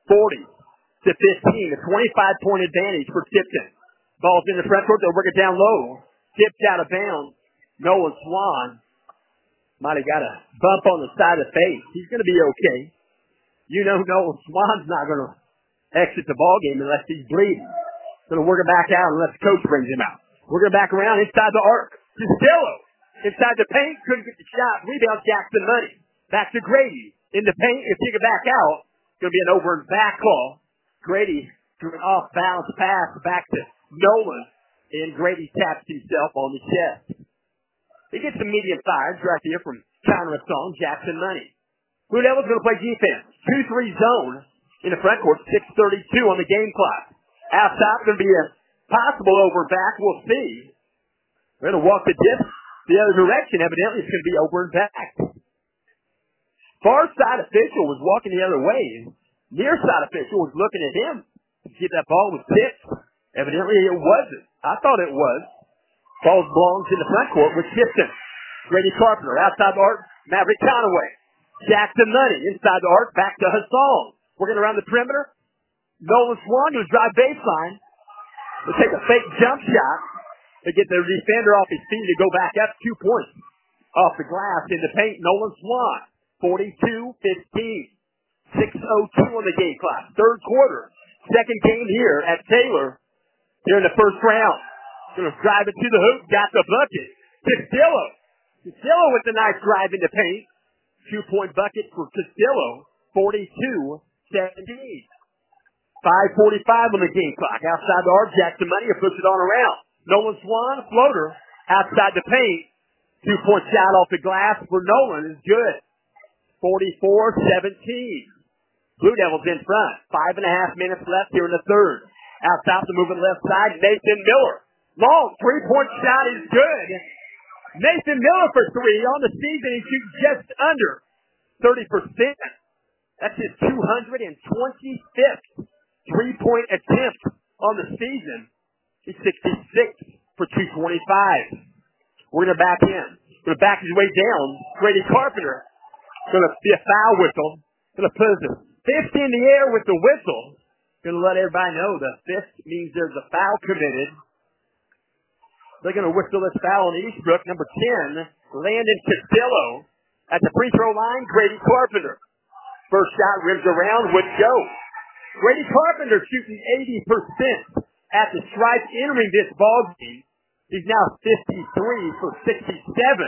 S1: 40-15. A 25-point advantage for Tipton. Ball's in the front court. They'll work it down low. Tipped out of bounds. Nolan Swan might have got a bump on the side of the face. He's going to be okay. You know Nolan Swan's not going to exit the ballgame unless he's bleeding. Going to work it back out unless the coach brings him out. Working it back around inside the arc. Castillo. Inside the paint, couldn't get the shot. Rebound, Jackson Money. Back to Grady. In the paint, he'll kick it back out. Going to be an over and back call. Grady threw an off-balance pass back to Nolan. And Grady taps himself on the chest. He gets some medium fires right here from Conrad Song, Jackson Money. Blue Devils going to play defense. 2-3 zone in the front court. 6:32 on the game clock. Outside going to be a possible over and back. We'll see. We're going to walk the dip the other direction. Evidently, it's going to be over and back. Far side official was walking the other way. Near side official was looking at him to see if that ball was tipped. Evidently, it wasn't. I thought it was. Ball belongs in the front court with Tipton. Grady Carpenter outside the arc. Maverick Conaway. Jackson Money inside the arc. Back to Hassan. Working around the perimeter. Nolan Swan to drive baseline. They'll take a fake jump shot to get the defender off his feet to go back up 2 points off the glass in the paint. Nolan Swan, 42-15. 6:02 on the game clock. Third quarter. Second game here at Taylor here in the first round. Going to drive it to the hoop. Got the bucket. Castillo. Castillo with the nice drive in the paint. 2-point bucket for Castillo. 42-17. 5:45 on the game clock. Outside the arc, Jackson Money puts it on around. Nolan Swan, floater, outside the paint. 2-point shot off the glass for Nolan is good. 44-17. Blue Devils in front. 5.5 minutes left here in the third. Out top to move it left side, Nathan Miller. Long 3-point shot is good. Nathan Miller for 3 on the season. He shoots just under 30%. That's his 225th 3-point attempt on the season. He's 66 for 225. We're going to back in. Going to back his way down. Grady Carpenter. Going to be a foul whistle. Going to put the fifth in the air with the whistle. Going to let everybody know the fifth means there's a foul committed. They're going to whistle this foul on Eastbrook. Number 10, Landon Castillo. At the free throw line, Grady Carpenter. First shot rims around, wouldn't go. Grady Carpenter shooting 80% at the stripe entering this ball game. He's now 53 for 67.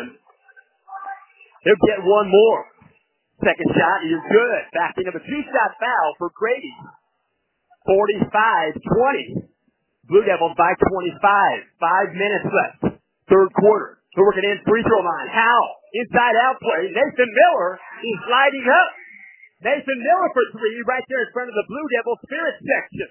S1: He'll get one more. Second shot is good. Backing of a 2-shot foul for Grady. 45-20. Blue Devils by 25. 5 minutes left. Third quarter. They're working in free throw line. Howell. Inside out play. Nathan Miller is lighting up. Nathan Miller for 3 right there in front of the Blue Devil Spirit section.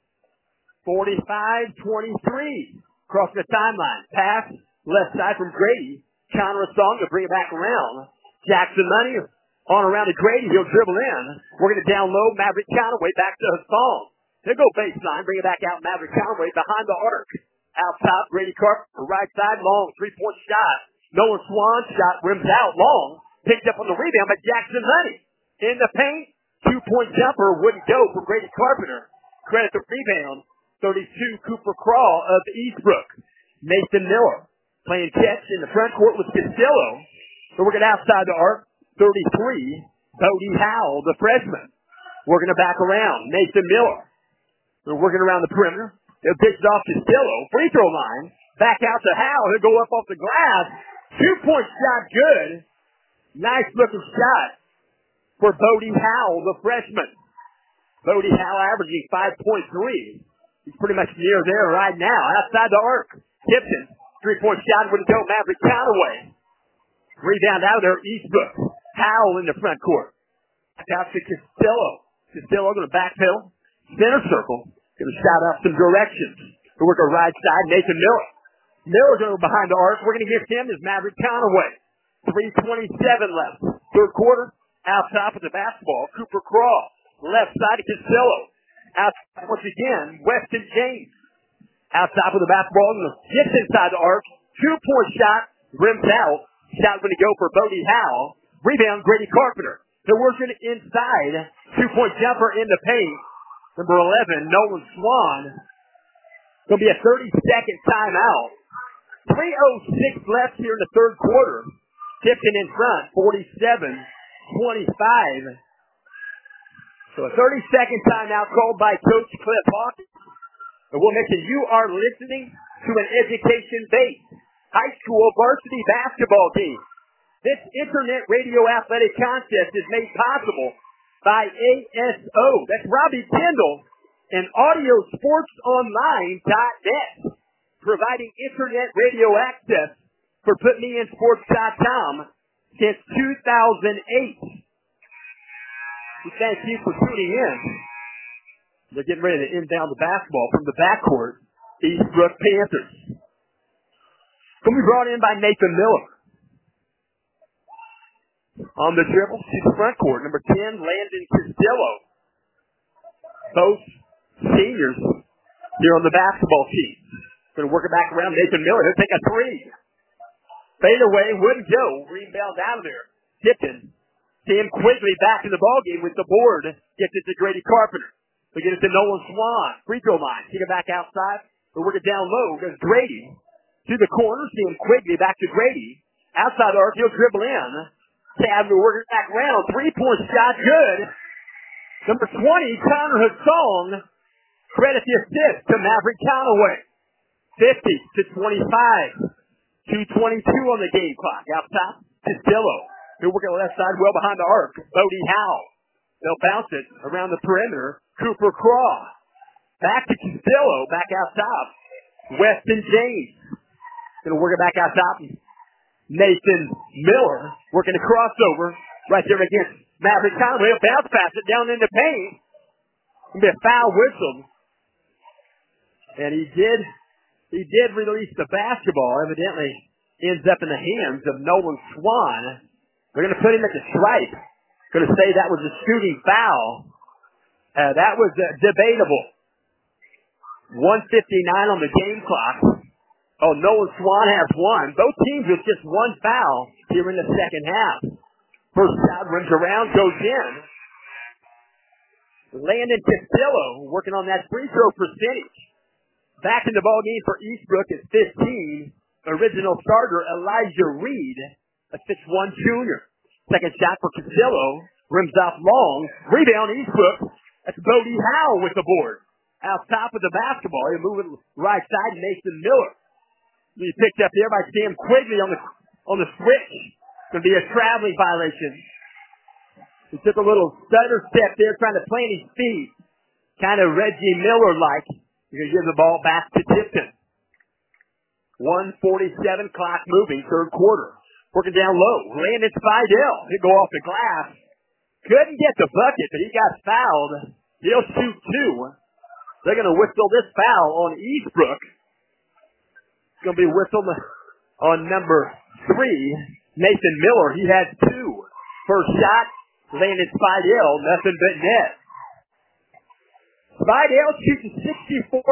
S1: 45-23. Crossing the timeline. Pass left side from Grady. Counter a song to bring it back around. Jackson Money on around to Grady. He'll dribble in. We're going to down low. Maverick Counterway back to Hassan. He'll go baseline. Bring it back out. Maverick Counterway behind the arc. Out top. Grady Carpenter. Right side. Long. 3-point shot. Nolan Swan shot. Rims out. Long. Picked up on the rebound by Jackson Money. In the paint. 2-point jumper. Wouldn't go for Grady Carpenter. Credit the rebound. 32 Cooper Crawl of Eastbrook. Nathan Miller playing catch in the front court with Castillo. So we're going to outside the arc. 33 Bodie Howell, the freshman. Working it back around. Nathan Miller. They're working around the perimeter. They'll dish it off to Castillo. Free throw line. Back out to Howell. He'll go up off the glass. 2-point shot good. Nice looking shot for Bodie Howell, the freshman. Bodie Howell averaging 5.3. He's pretty much near there right now. Outside the arc. Tipton. 3-point shot wouldn't go. Maverick Counterway. Rebound out of there. Eastbrook. Howell in the front court. Out to Castillo. Castillo going to backpedal. Center circle. Going to shout out some directions. To work a right side. Nathan Miller. Miller going to go behind the arc. We're going to get him as Maverick Counterway. 3:27 left. Third quarter. Out top of the basketball. Cooper Crawl. Left side of Castillo. Out once again, Weston James. Out top of the basketball, gets inside the arc. 2-point shot, rims out. Shot going to go for Bodie Howell. Rebound, Grady Carpenter. They're working inside. 2-point jumper in the paint. Number 11, Nolan Swan. Going to be a 30-second timeout. 3:06 left here in the third quarter. Tipton in front, 47-25. So a 30-second timeout called by Coach Cliff Hawkins. And we'll mention you are listening to an education-based high school varsity basketball team. This internet radio athletic contest is made possible by ASO. That's Robbie Kendall and AudioSportsOnline.net, providing internet radio access for PutMeInSports.com since 2008. We thank you for tuning in. They're getting ready to inbound the basketball from the backcourt. Eastbrook Panthers. Going to be brought in by Nathan Miller. On the dribble to the front court. Number 10, Landon Castillo. Both seniors here on the basketball team. Going to work it back around. Nathan Miller. He'll take a 3. Fade away. Wouldn't go. Rebound out of there. Tipton. Sam Quigley back in the ballgame with the board. Gets it to Grady Carpenter. We get it to Nolan Swan. Free throw line. Kick it back outside. We work it down low. Goes Grady to the corner. Sam Quigley back to Grady. Outside the arc. He'll dribble in. Tab to work it back around. 3-point shot. Good. Number 20, Connor Hassan. Credit the assist to Maverick Conaway. 50-25. 2:22 on the game clock. Out top, Castillo. He'll work on the left side, well behind the arc. Bodie Howe. They'll bounce it around the perimeter. Cooper Craw. Back to Castillo. Back out top. Weston James. Gonna work it back out top. Nathan Miller working a crossover right there against Maverick Conway. He'll bounce pass it down in the paint. Gonna be a foul whistle. And he did release the basketball. Evidently ends up in the hands of Nolan Swan. They're going to put him at the stripe. Going to say that was a shooting foul. That was debatable. 1:59 on the game clock. Oh, Nolan Swan has one. Both teams with just one foul here in the second half. First shot rims around, goes in. Landon Castillo working on that free throw percentage. Back in the ball game for Eastbrook at 15. Original starter Elijah Reed, a 6'1" junior. Second shot for Castillo. Rims off long. Rebound Eastbrook. That's Bodie Howe with the board. Out top of the basketball. He'll move it right side. Nathan Miller. He picked up there by Sam Quigley on the switch. Going to be a traveling violation. He took a little stutter step there trying to plant his feet. Kind of Reggie Miller-like. You're going to give the ball back to Tipton. 1:47 clock moving, third quarter. Working down low. Landon Fidel. He'll go off the glass. Couldn't get the bucket, but he got fouled. He'll shoot two. They're going to whistle this foul on Eastbrook. It's going to be whistled on number 3, Nathan Miller. He had two. First shot, Landon Fidel, nothing but net. Fidel shooting 64%.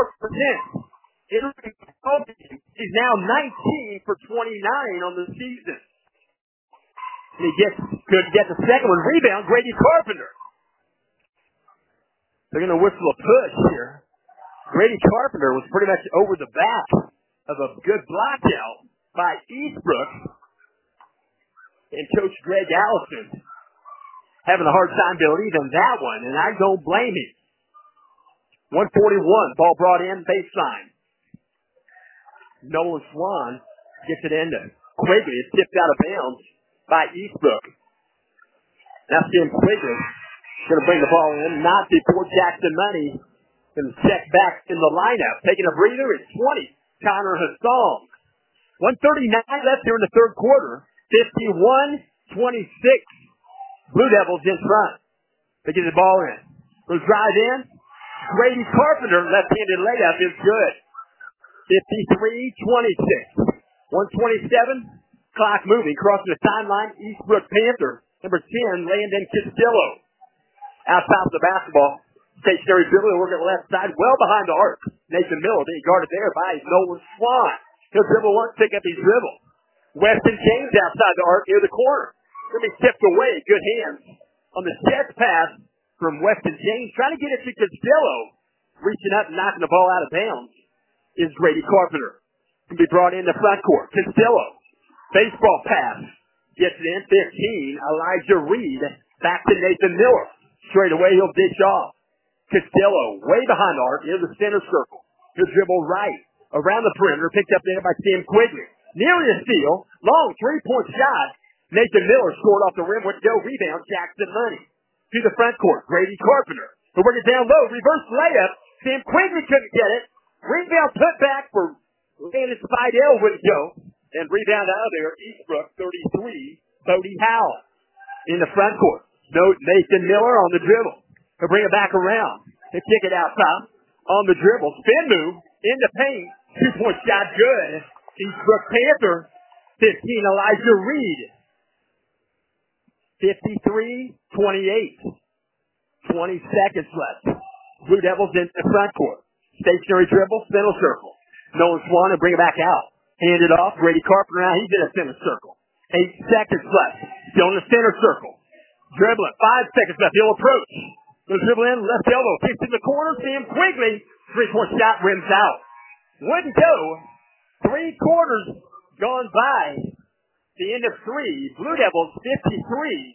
S1: He's now 19 for 29 on the season. And he could get the second one. Rebound, Grady Carpenter. They're going to whistle a push here. Grady Carpenter was pretty much over the back of a good block out by Eastbrook. And Coach Greg Allison having a hard time believing that one, and I don't blame him. 141, ball brought in, baseline. Nolan Swan gets it into Quigley. It's tipped out of bounds by Eastbrook. Now Sam Quigley going to bring the ball in, not before Jackson Money can check back in the lineup. Taking a breather at 20, Connor Hassan. 1:39 left here in the third quarter. 51-26. Blue Devils in front. They get the ball in. They'll drive in. Grady Carpenter, left-handed layup is good. 53-26. 1:27. Clock moving. Crossing the timeline. Eastbrook Panther. Number 10, Landon Castillo. Outside of the basketball. Stationary dribbling, working on the left side, well behind the arc. Nathan Miller being guarded there by Nolan Swan. He'll dribble once, pick up his dribble. Weston James outside the arc near the corner. Going to be tipped away. Good hands on the chest pass from Weston James. Trying to get it to Castillo. Reaching up and knocking the ball out of bounds is Grady Carpenter. Can be brought in the front court. Castillo. Baseball pass. Gets it in. 15. Elijah Reed. Back to Nathan Miller. Straight away he'll dish off. Castillo way behind the arc near the center circle. He'll dribble right around the perimeter. Picked up there by Sam Quigley. Nearly a steal. Long three-point shot. Nathan Miller scored off the rim with no rebound. Jackson Money. To the front court. Grady Carpenter. He'll work it down low. Reverse layup. Sam Quigley couldn't get it. Rebound put back for Landon Fidel wouldn't go. And rebound out of there. Eastbrook 33. Bodie Howe in the front court. Nathan Miller on the dribble. He'll bring it back around. He'll kick it out top. On the dribble. Spin move. In the paint. 2-point shot good. Eastbrook Panther. 15. Elijah Reed. 53-28. 20 seconds left. Blue Devils in the front court. Stationary dribble. Center circle. Nolan Swan will bring it back out. Hand it off. Grady Carpenter now. He's in a center circle. 8 seconds left. Still in the center circle. Dribbling. 5 seconds left. He'll approach. He'll dribble in. Left elbow. Kicks in the corner. Sam Quigley. 3-point shot. Rims out. Wouldn't go. 3 quarters gone by. The end of 3. Blue Devils 53.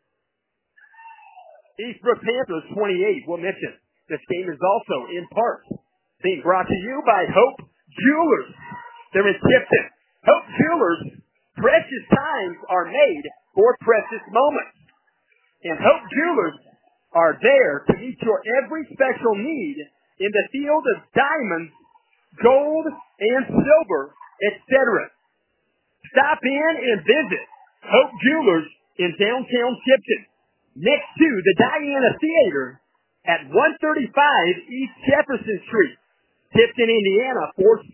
S1: Eastbrook Panthers 28. We'll mention this game is also in part being brought to you by Hope Jewelers. They're in Tipton. Hope Jewelers. Precious times are made for precious moments. And Hope Jewelers are there to meet your every special need in the field of diamonds, gold, and silver, etc. Stop in and visit Hope Jewelers in downtown Tipton, next to the Diana Theater at 135 East Jefferson Street, Tipton, Indiana,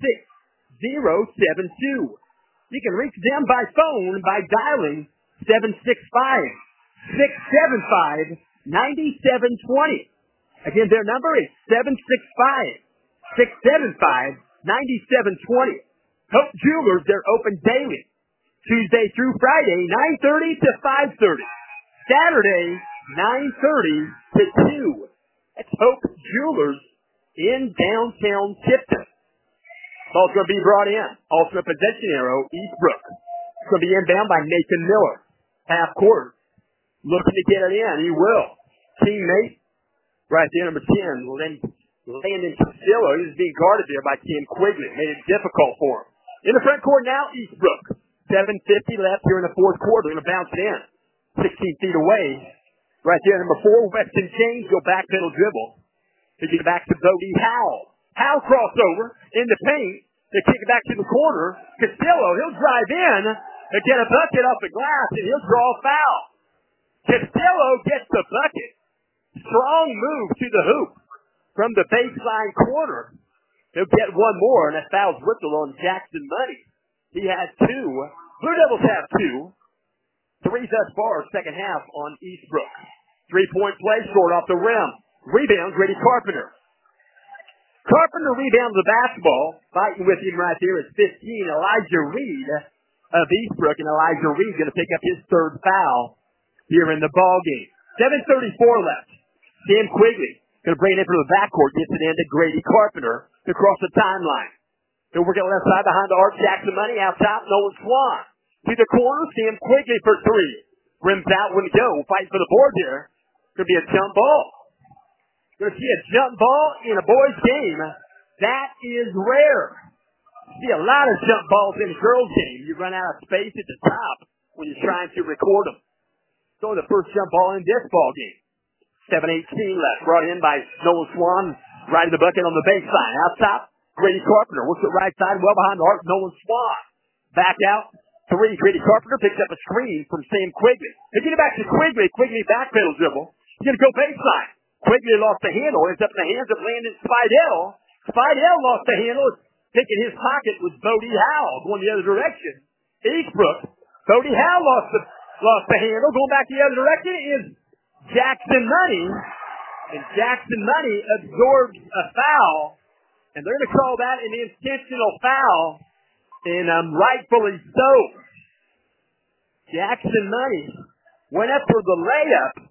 S1: 46072. You can reach them by phone by dialing 765-675-9720. Again, their number is 765-675-9720. Hope Jewelers, they're open daily, Tuesday through Friday, 9:30 to 5:30. Saturday, 9:30 to 2. That's Hope Jewelers in downtown Tipton. Ball's going to be brought in. Alternate possession arrow, Eastbrook. It's going to be inbound by Nathan Miller. Half court. Looking to get it in. He will. Teammate, right there, number 10, Landon Castillo. He's being guarded there by Tim Quigley. Made it difficult for him. In the front court now, Eastbrook. 7:50 left here in the fourth quarter. They're going to bounce it in. 16 feet away. Right there, number 4, Weston James. Go back middle dribble. They get it back to Bodie Howell. Howell crossover in the paint. They kick it back to the corner. Castillo, he'll drive in and get a bucket off the glass, and he'll draw a foul. Castillo gets the bucket. Strong move to the hoop from the baseline corner. He'll get one more, and that foul's whistle on Jackson Money. He has 2. Blue Devils have 2. 3 thus far, second half on Eastbrook. 3-point play, short off the rim. Rebound, Grady Carpenter. Carpenter rebounds the basketball. Fighting with him right there is 15, Elijah Reed of Eastbrook. And Elijah Reed going to pick up his 3rd foul here in the ball game. 7:34 left. Sam Quigley going to bring it in from the backcourt. Gets it into Grady Carpenter to cross the timeline. They'll work it left side behind the arc. Jackson Money out top. Nolan Swan. To the corner. Sam Quigley for 3. Rims out when to go. Fighting for the board here. Going to be a jump ball. Going to see a jump ball in a boys' game. That is rare. You see a lot of jump balls in a girls' game. You run out of space at the top when you're trying to record them. So the first jump ball in this ball game. 7:18 left. Brought in by Nolan Swan. Right in the bucket on the baseline. Out top, Grady Carpenter. Works it right side. Well behind the arc, Nolan Swan. Back out. 3. Grady Carpenter picks up a screen from Sam Quigley. They get it back to Quigley. Quigley back pedal dribble. He's going to go baseline. Quigley lost the handle. It's up in the hands of Landon Spidell. Spidell lost the handle. Thinking his pocket was Bodie Howell going the other direction. Eastbrook. Bodie Howell lost the handle. Going back the other direction is Jackson Money. And Jackson Money absorbs a foul. And they're going to call that an intentional foul. And rightfully so. Jackson Money went up for the layup.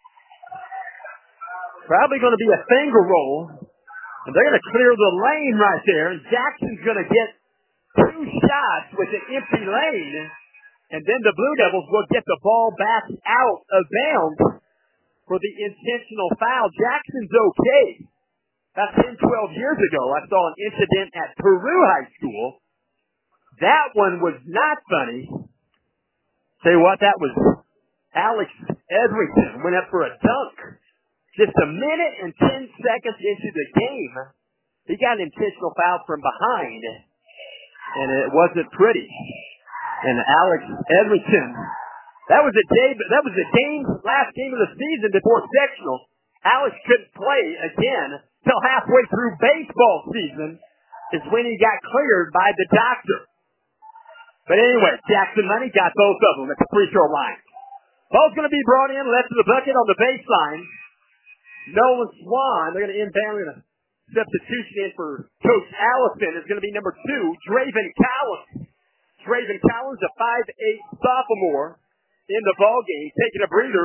S1: Probably going to be a finger roll. And they're going to clear the lane right there. And Jackson's going to get 2 shots with an empty lane. And then the Blue Devils will get the ball back out of bounds for the intentional foul. Jackson's okay. About 10, 12 years ago, I saw an incident at Peru High School. That one was not funny. Tell you what, that was Alex Edrington went up for a dunk. Just a minute and 10 seconds into the game, he got an intentional foul from behind, and it wasn't pretty. And Alex Edrington, that was the game, last game of the season before sectional. Alex couldn't play again till halfway through baseball season is when he got cleared by the doctor. But anyway, Jackson Money got both of them at the free throw line. Ball's going to be brought in, left to the bucket on the baseline. Nolan Swan, they're going to inbound in a substitution in for Coach Allison. Is going to be number 2, Draven Collins. Draven Collins, a 5'8" sophomore in the ball game, taking a breather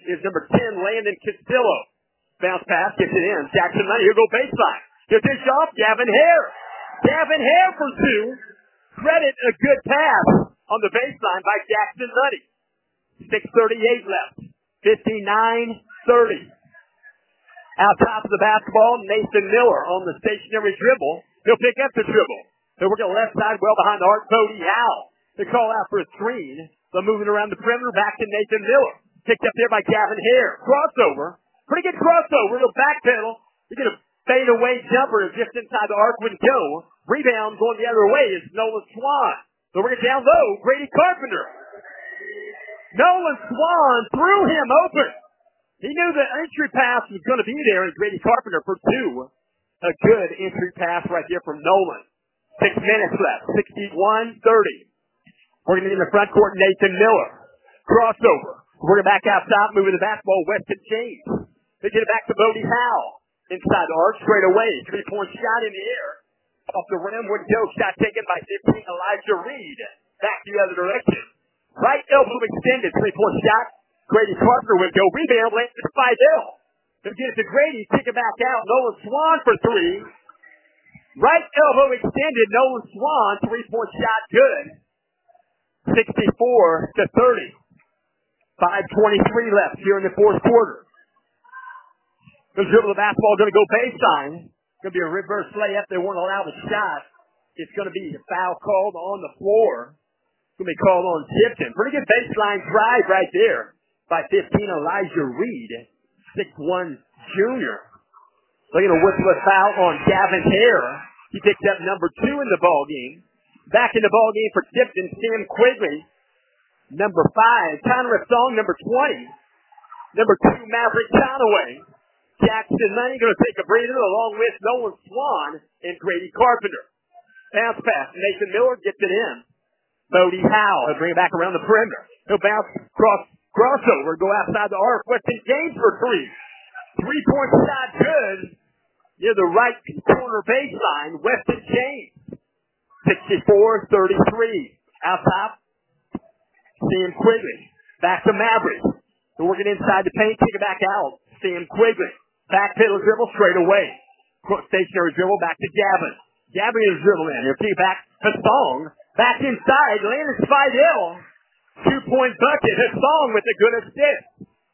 S1: is number 10, Landon Castillo. Bounce pass, gets it in. Jackson Money, he'll go baseline. He'll dish off, Gavin Hare. Gavin Hare for 2. Credit a good pass on the baseline by Jackson Money. 6:38 left. 59-30. Out top of the basketball, Nathan Miller on the stationary dribble. He'll pick up the dribble. He'll work on the left side, well behind the arc, Bodie Howell. They call out for a screen. They're moving around the perimeter, back to Nathan Miller. Picked up there by Gavin Hare. Crossover. Pretty good crossover. He'll backpedal. He's going to fade away jumper just inside the arc would go. Rebound going the other way is Nolan Swan. So we're going down low. Grady Carpenter. Nolan Swan threw him open. He knew the entry pass was going to be there, and Grady Carpenter for 2. A good entry pass right there from Nolan. 6 minutes left. 61-30. We're going to in the front court, Nathan Miller. Crossover. We're going back out top, moving the basketball, Weston James. They get it back to Bodie Howell. Inside the arc, straight away. 3-point shot in the air. Off the rim would go. Shot taken by 15, Elijah Reed. Back the other direction. Right elbow extended. 3-point shot. Grady Carpenter would go. Rebound, lands to Fidel. They'll get it to Grady. Kick it back out. Nolan Swan for 3. Right elbow extended. Nolan Swan. 3-point shot. Good. 64-30. 5:23 left here in the fourth quarter. The dribble of the basketball going to go baseline. Going to be a reverse layup. They won't allow the shot. It's going to be a foul called on the floor. It's going to be called on Tipton. Pretty good baseline drive right there by 15, Elijah Reed, 6'1" junior. They're going to whistle a foul on Gavin Hare. He picked up number 2 in the ball game. Back in the ball game for Tipton, Sam Quigley. Number 5, Connor Song, number 20. Number 2, Maverick Conaway. Jackson Money going to take a breather along with Nolan Swan and Grady Carpenter. Bounce pass. Nathan Miller gets it in. Bodie Howell. He'll bring it back around the perimeter. He'll bounce crossover, go outside the arc. Weston James for 3. 3-point shot good. Near the right corner baseline. Weston James. 64-33. Out top. Sam Quigley. Back to Maverick. They're working inside the paint. Kick it back out. Sam Quigley. Back pedal dribble straight away. Stationary dribble back to Gavin. Gavin is dribbling in. He'll kick back to Song. Back inside. Landis Fidel. 2-point bucket. Song with a good assist.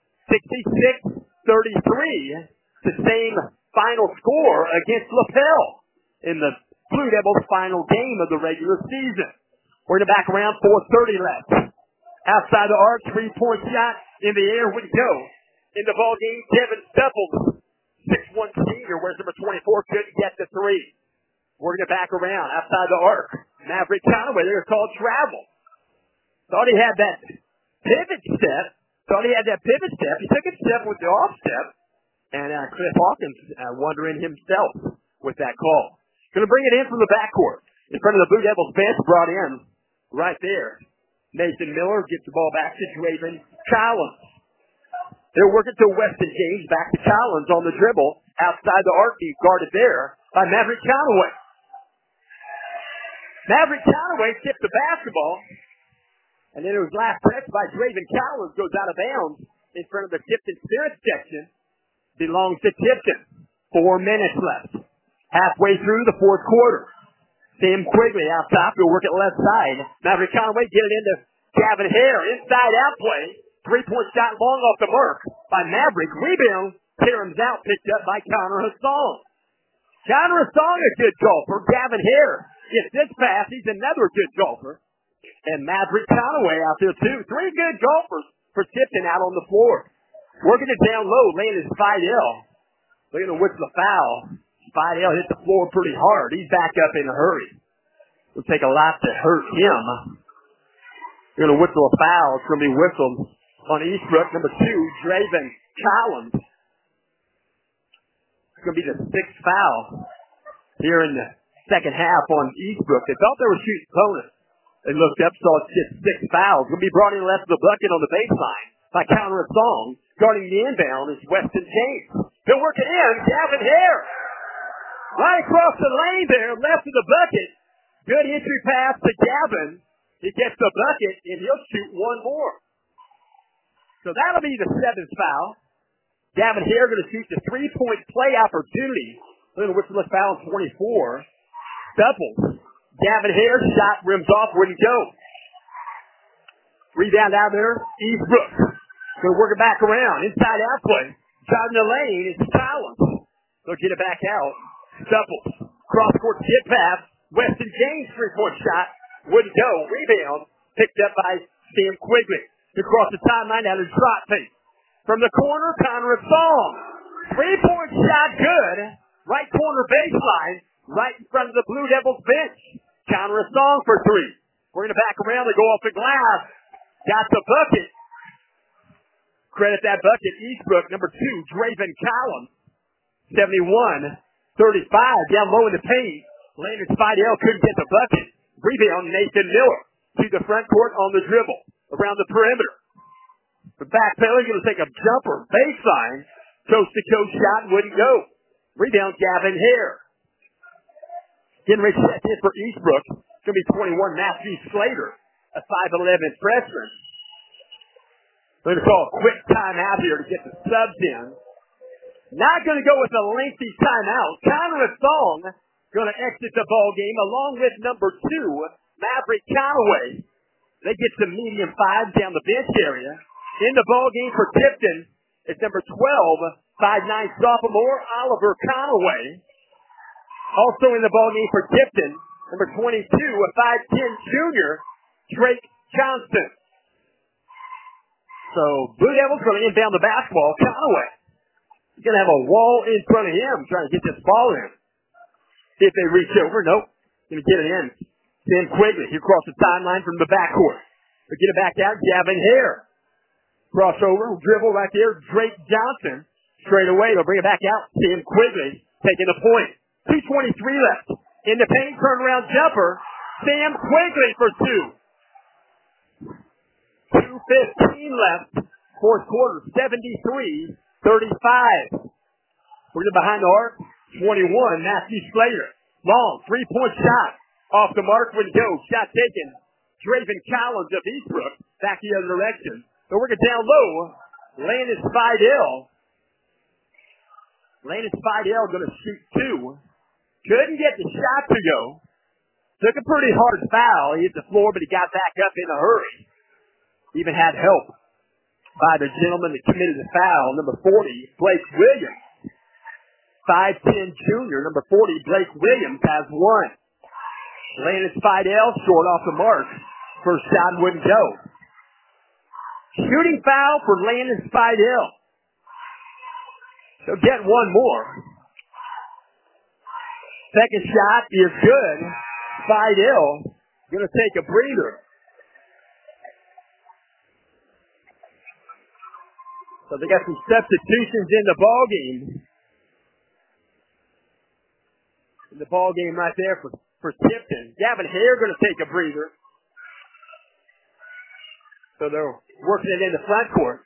S1: 66-33. The same final score against LaPel in the Blue Devils' final game of the regular season. We're going to back around. 4:30 left. Outside the arc, 3-point shot in the air would go. In the ball game, Kevin Steffels, 6'1" senior, wears number 24, couldn't get the 3. We're going to back around outside the arc. Maverick Conaway, they're called travel. Thought he had that pivot step. He took a step with the off step. And Cliff Hawkins wondering himself with that call. Going to bring it in from the backcourt. In front of the Blue Devils bench, brought in right there. Nathan Miller gets the ball back to Draven Collins. They're working to Weston James, back to Collins on the dribble. Outside the arc, he guarded there by Maverick Conaway. Maverick Conaway tipped the basketball. And then it was last touch by Draven Collins, goes out of bounds in front of the Tipton Spirit section. Belongs to Tipton. 4 minutes left. Halfway through the fourth quarter. Sam Quigley out top. He'll work it left side. Maverick Conaway get it into Gavin Hare. Inside out play. 3-point shot long off the mark by Maverick. Rebound. Caroms out. Picked up by Connor Hassan. Connor Hassan, a good golfer. Gavin Hare gets this pass. He's another good golfer. And Maverick Conaway out there too. 3 good golfers for Tipton out on the floor. Working it down low. Landis Fidel. They're going to whistle a foul. Fidel hit the floor pretty hard. He's back up in a hurry. It'll take a lot to hurt him. They're going to whistle a foul. It's going to be whistled on Eastbrook. Number 2, Draven Collins. It's going to be the 6th foul here in the second half on Eastbrook. They thought they were shooting bonus. They looked up, saw it's just 6 fouls. Going to be brought in left of the bucket on the baseline by Connor Song. Guarding the inbound is Weston James. He'll work it in. Gavin Hare. Right across the lane there, left of the bucket. Good entry pass to Gavin. He gets the bucket, and he'll shoot one more. So that'll be the 7th foul. Gavin Hare going to shoot the 3-point play opportunity. Little Whistler foul 24. Doubles. Gavin Hare shot rims off, wouldn't go. Rebound out there. Eastbrook. Going to work it back around. Inside out play. Driving the lane is Collins. They'll get it back out. Doubles. Cross court skip pass. Weston James 3-point shot. Wouldn't go. Rebound. Picked up by Sam Quigley. Across the timeline out of drop pace. From the corner, Connor Song. 3-point shot good. Right corner baseline. Right in front of the Blue Devils bench. Connor Song for 3. We're going to back around. They go off the glass. Got the bucket. Credit that bucket. Eastbrook, number 2, Draven Collins. 71-35. Down low in the paint. Landon Spidell couldn't get the bucket. Rebound, Nathan Miller. To the front court on the dribble. Around the perimeter. The back pedal, going to take a jumper. Baseline. Coast-to-coast shot wouldn't go. Rebound, Gavin Hare. Getting ready to check in for Eastbrook. It's going to be 21, Matthew Slater. A 5'11 freshman. We're going to call a quick timeout here to get the subs in. Not going to go with a lengthy timeout. Connor Song going to exit the ball game along with number 2, Maverick Conaway. They get some medium 5s down the bench area. In the ball game for Tipton is number 12, 5'9 sophomore, Oliver Conaway. Also in the ball game for Tipton, number 22, a 5'10 junior, Drake Johnston. So Blue Devils going to inbound the basketball. Conaway. He's going to have a wall in front of him trying to get this ball in. See if they reach over. Nope. Going to get it in. Sam Quigley. He across the timeline from the backcourt. They get it back out. Gavin Hare. Crossover, dribble right there. Drake Johnson. Straight away, they'll bring it back out. Sam Quigley taking the point. 2:23 left. In the paint, turnaround jumper. Sam Quigley for 2. 2:15 left. Fourth quarter, 73-35. We're behind the arc. 21, Matthew Slater. Long, 3-point shot. Off the mark when it goes. Shot taken. Draven Collins of Eastbrook. Back the other direction. They're working down low. Landon Spidell. Landon Spidell going to shoot 2. Couldn't get the shot to go. Took a pretty hard foul. He hit the floor, but he got back up in a hurry. Even had help by the gentleman that committed the foul, number 40, Blake Williams. 5'10 junior, number 40, Blake Williams has 1. Landon Spidell short off the mark. First shot wouldn't go. Shooting foul for Landon Spidell. He'll get one more. Second shot is good. Spidell going to take a breather. So they got some substitutions in the ball game. In the ball game right there for Tipton. Gavin Hare going to take a breather. So they're working it in the front court.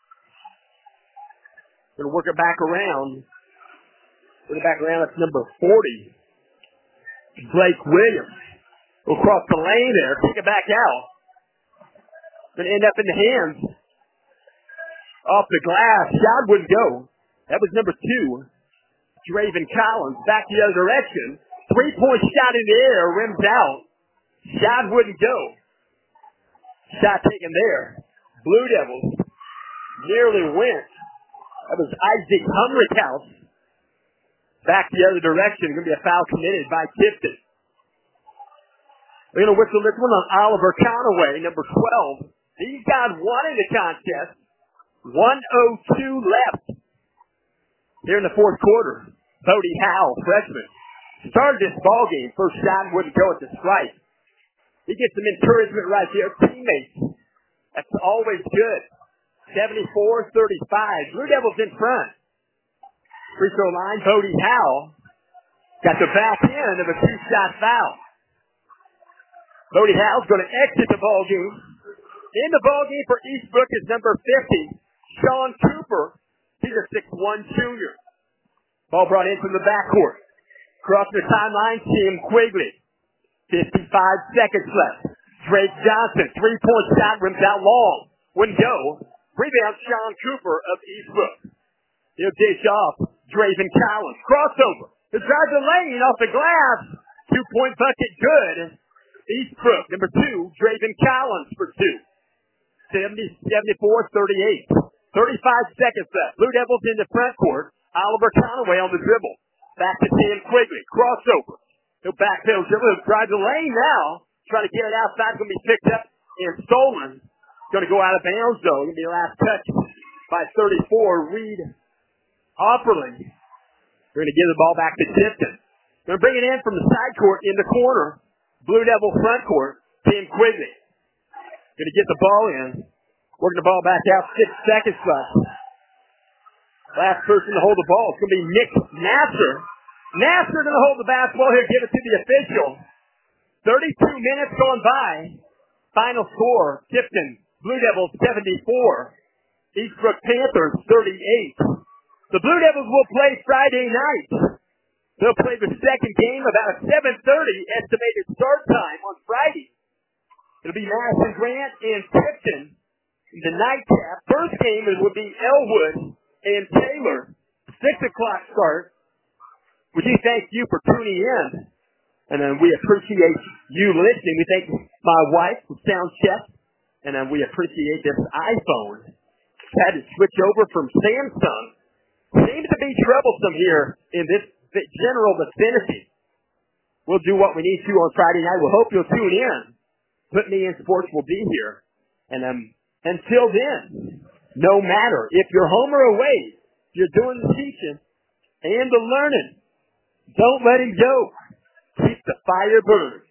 S1: Going to work it back around. Work it back around. That's number 40. Blake Williams. Will cross the lane there. Take it back out. Going to end up in the hands. Off the glass. Shot wouldn't go. That was number 2. Draven Collins. Back the other direction. 3-point shot in the air. Rims out. Shot wouldn't go. Shot taken there. Blue Devils nearly went. That was Isaac Humrickhouse. Back the other direction. Going to be a foul committed by Tipton. We're going to whistle this one on Oliver Conaway, number 12. He's got 1 in the contest. 1:02 left here in the fourth quarter. Bodie Howell, freshman, started this ball game. First shot wouldn't go at the strike. He gets some encouragement right there. Teammates. That's always good. 74-35. Blue Devils in front. Free throw line. Bodie Howell got the back end of a 2-shot foul. Bodie Howell's going to exit the ball game. In the ball game for Eastbrook is number 50, Sean Cooper. He's a 6'1 junior. Ball brought in from the backcourt. Crossing the timeline, Tim Quigley. 55 seconds left. Drake Johnson, 3-point shot, rims out long. Wouldn't go. Rebound, Sean Cooper of Eastbrook. He'll dish off. Draven Collins. Crossover. He'll drive the lane off the glass. 2-point bucket good. Eastbrook, number 2. Draven Collins for 2. 74-38. 35 seconds left. Blue Devils in the front court. Oliver Conaway on the dribble. Back to Tim Quigley. Crossover. He'll backpedal dribble. He'll drive the lane now. Try to get it outside. It's going to be picked up and stolen. Going to go out of bounds, though. Going to be the last touch by 34. Reed Opperling. We're going to give the ball back to Tipton. Going to bring it in from the side court in the corner. Blue Devil front court. Tim Quigley. Going to get the ball in. Working the ball back out. 6 seconds left. Last person to hold the ball is going to be Nick Nasser. Nasser going to hold the basketball here. Give it to the official. 32 minutes gone by. Final score. Tipton Blue Devils 74. Eastbrook Panthers 38. The Blue Devils will play Friday night. They'll play the second game about a 7:30 estimated start time on Friday. It'll be Madison Grant and Tipton. The nightcap. First game would be Elwood and Taylor. 6 o'clock start. We do thank you for tuning in. And then we appreciate you listening. We thank my wife for sound check. And then we appreciate this iPhone. Had to switch over from Samsung. Seems to be troublesome here in this general vicinity. We'll do what we need to on Friday night. We'll hope you'll tune in. Put Me in Sports will be here. And until then, no matter if you're home or away, you're doing the teaching and the learning. Don't let him go. Keep the fire burning.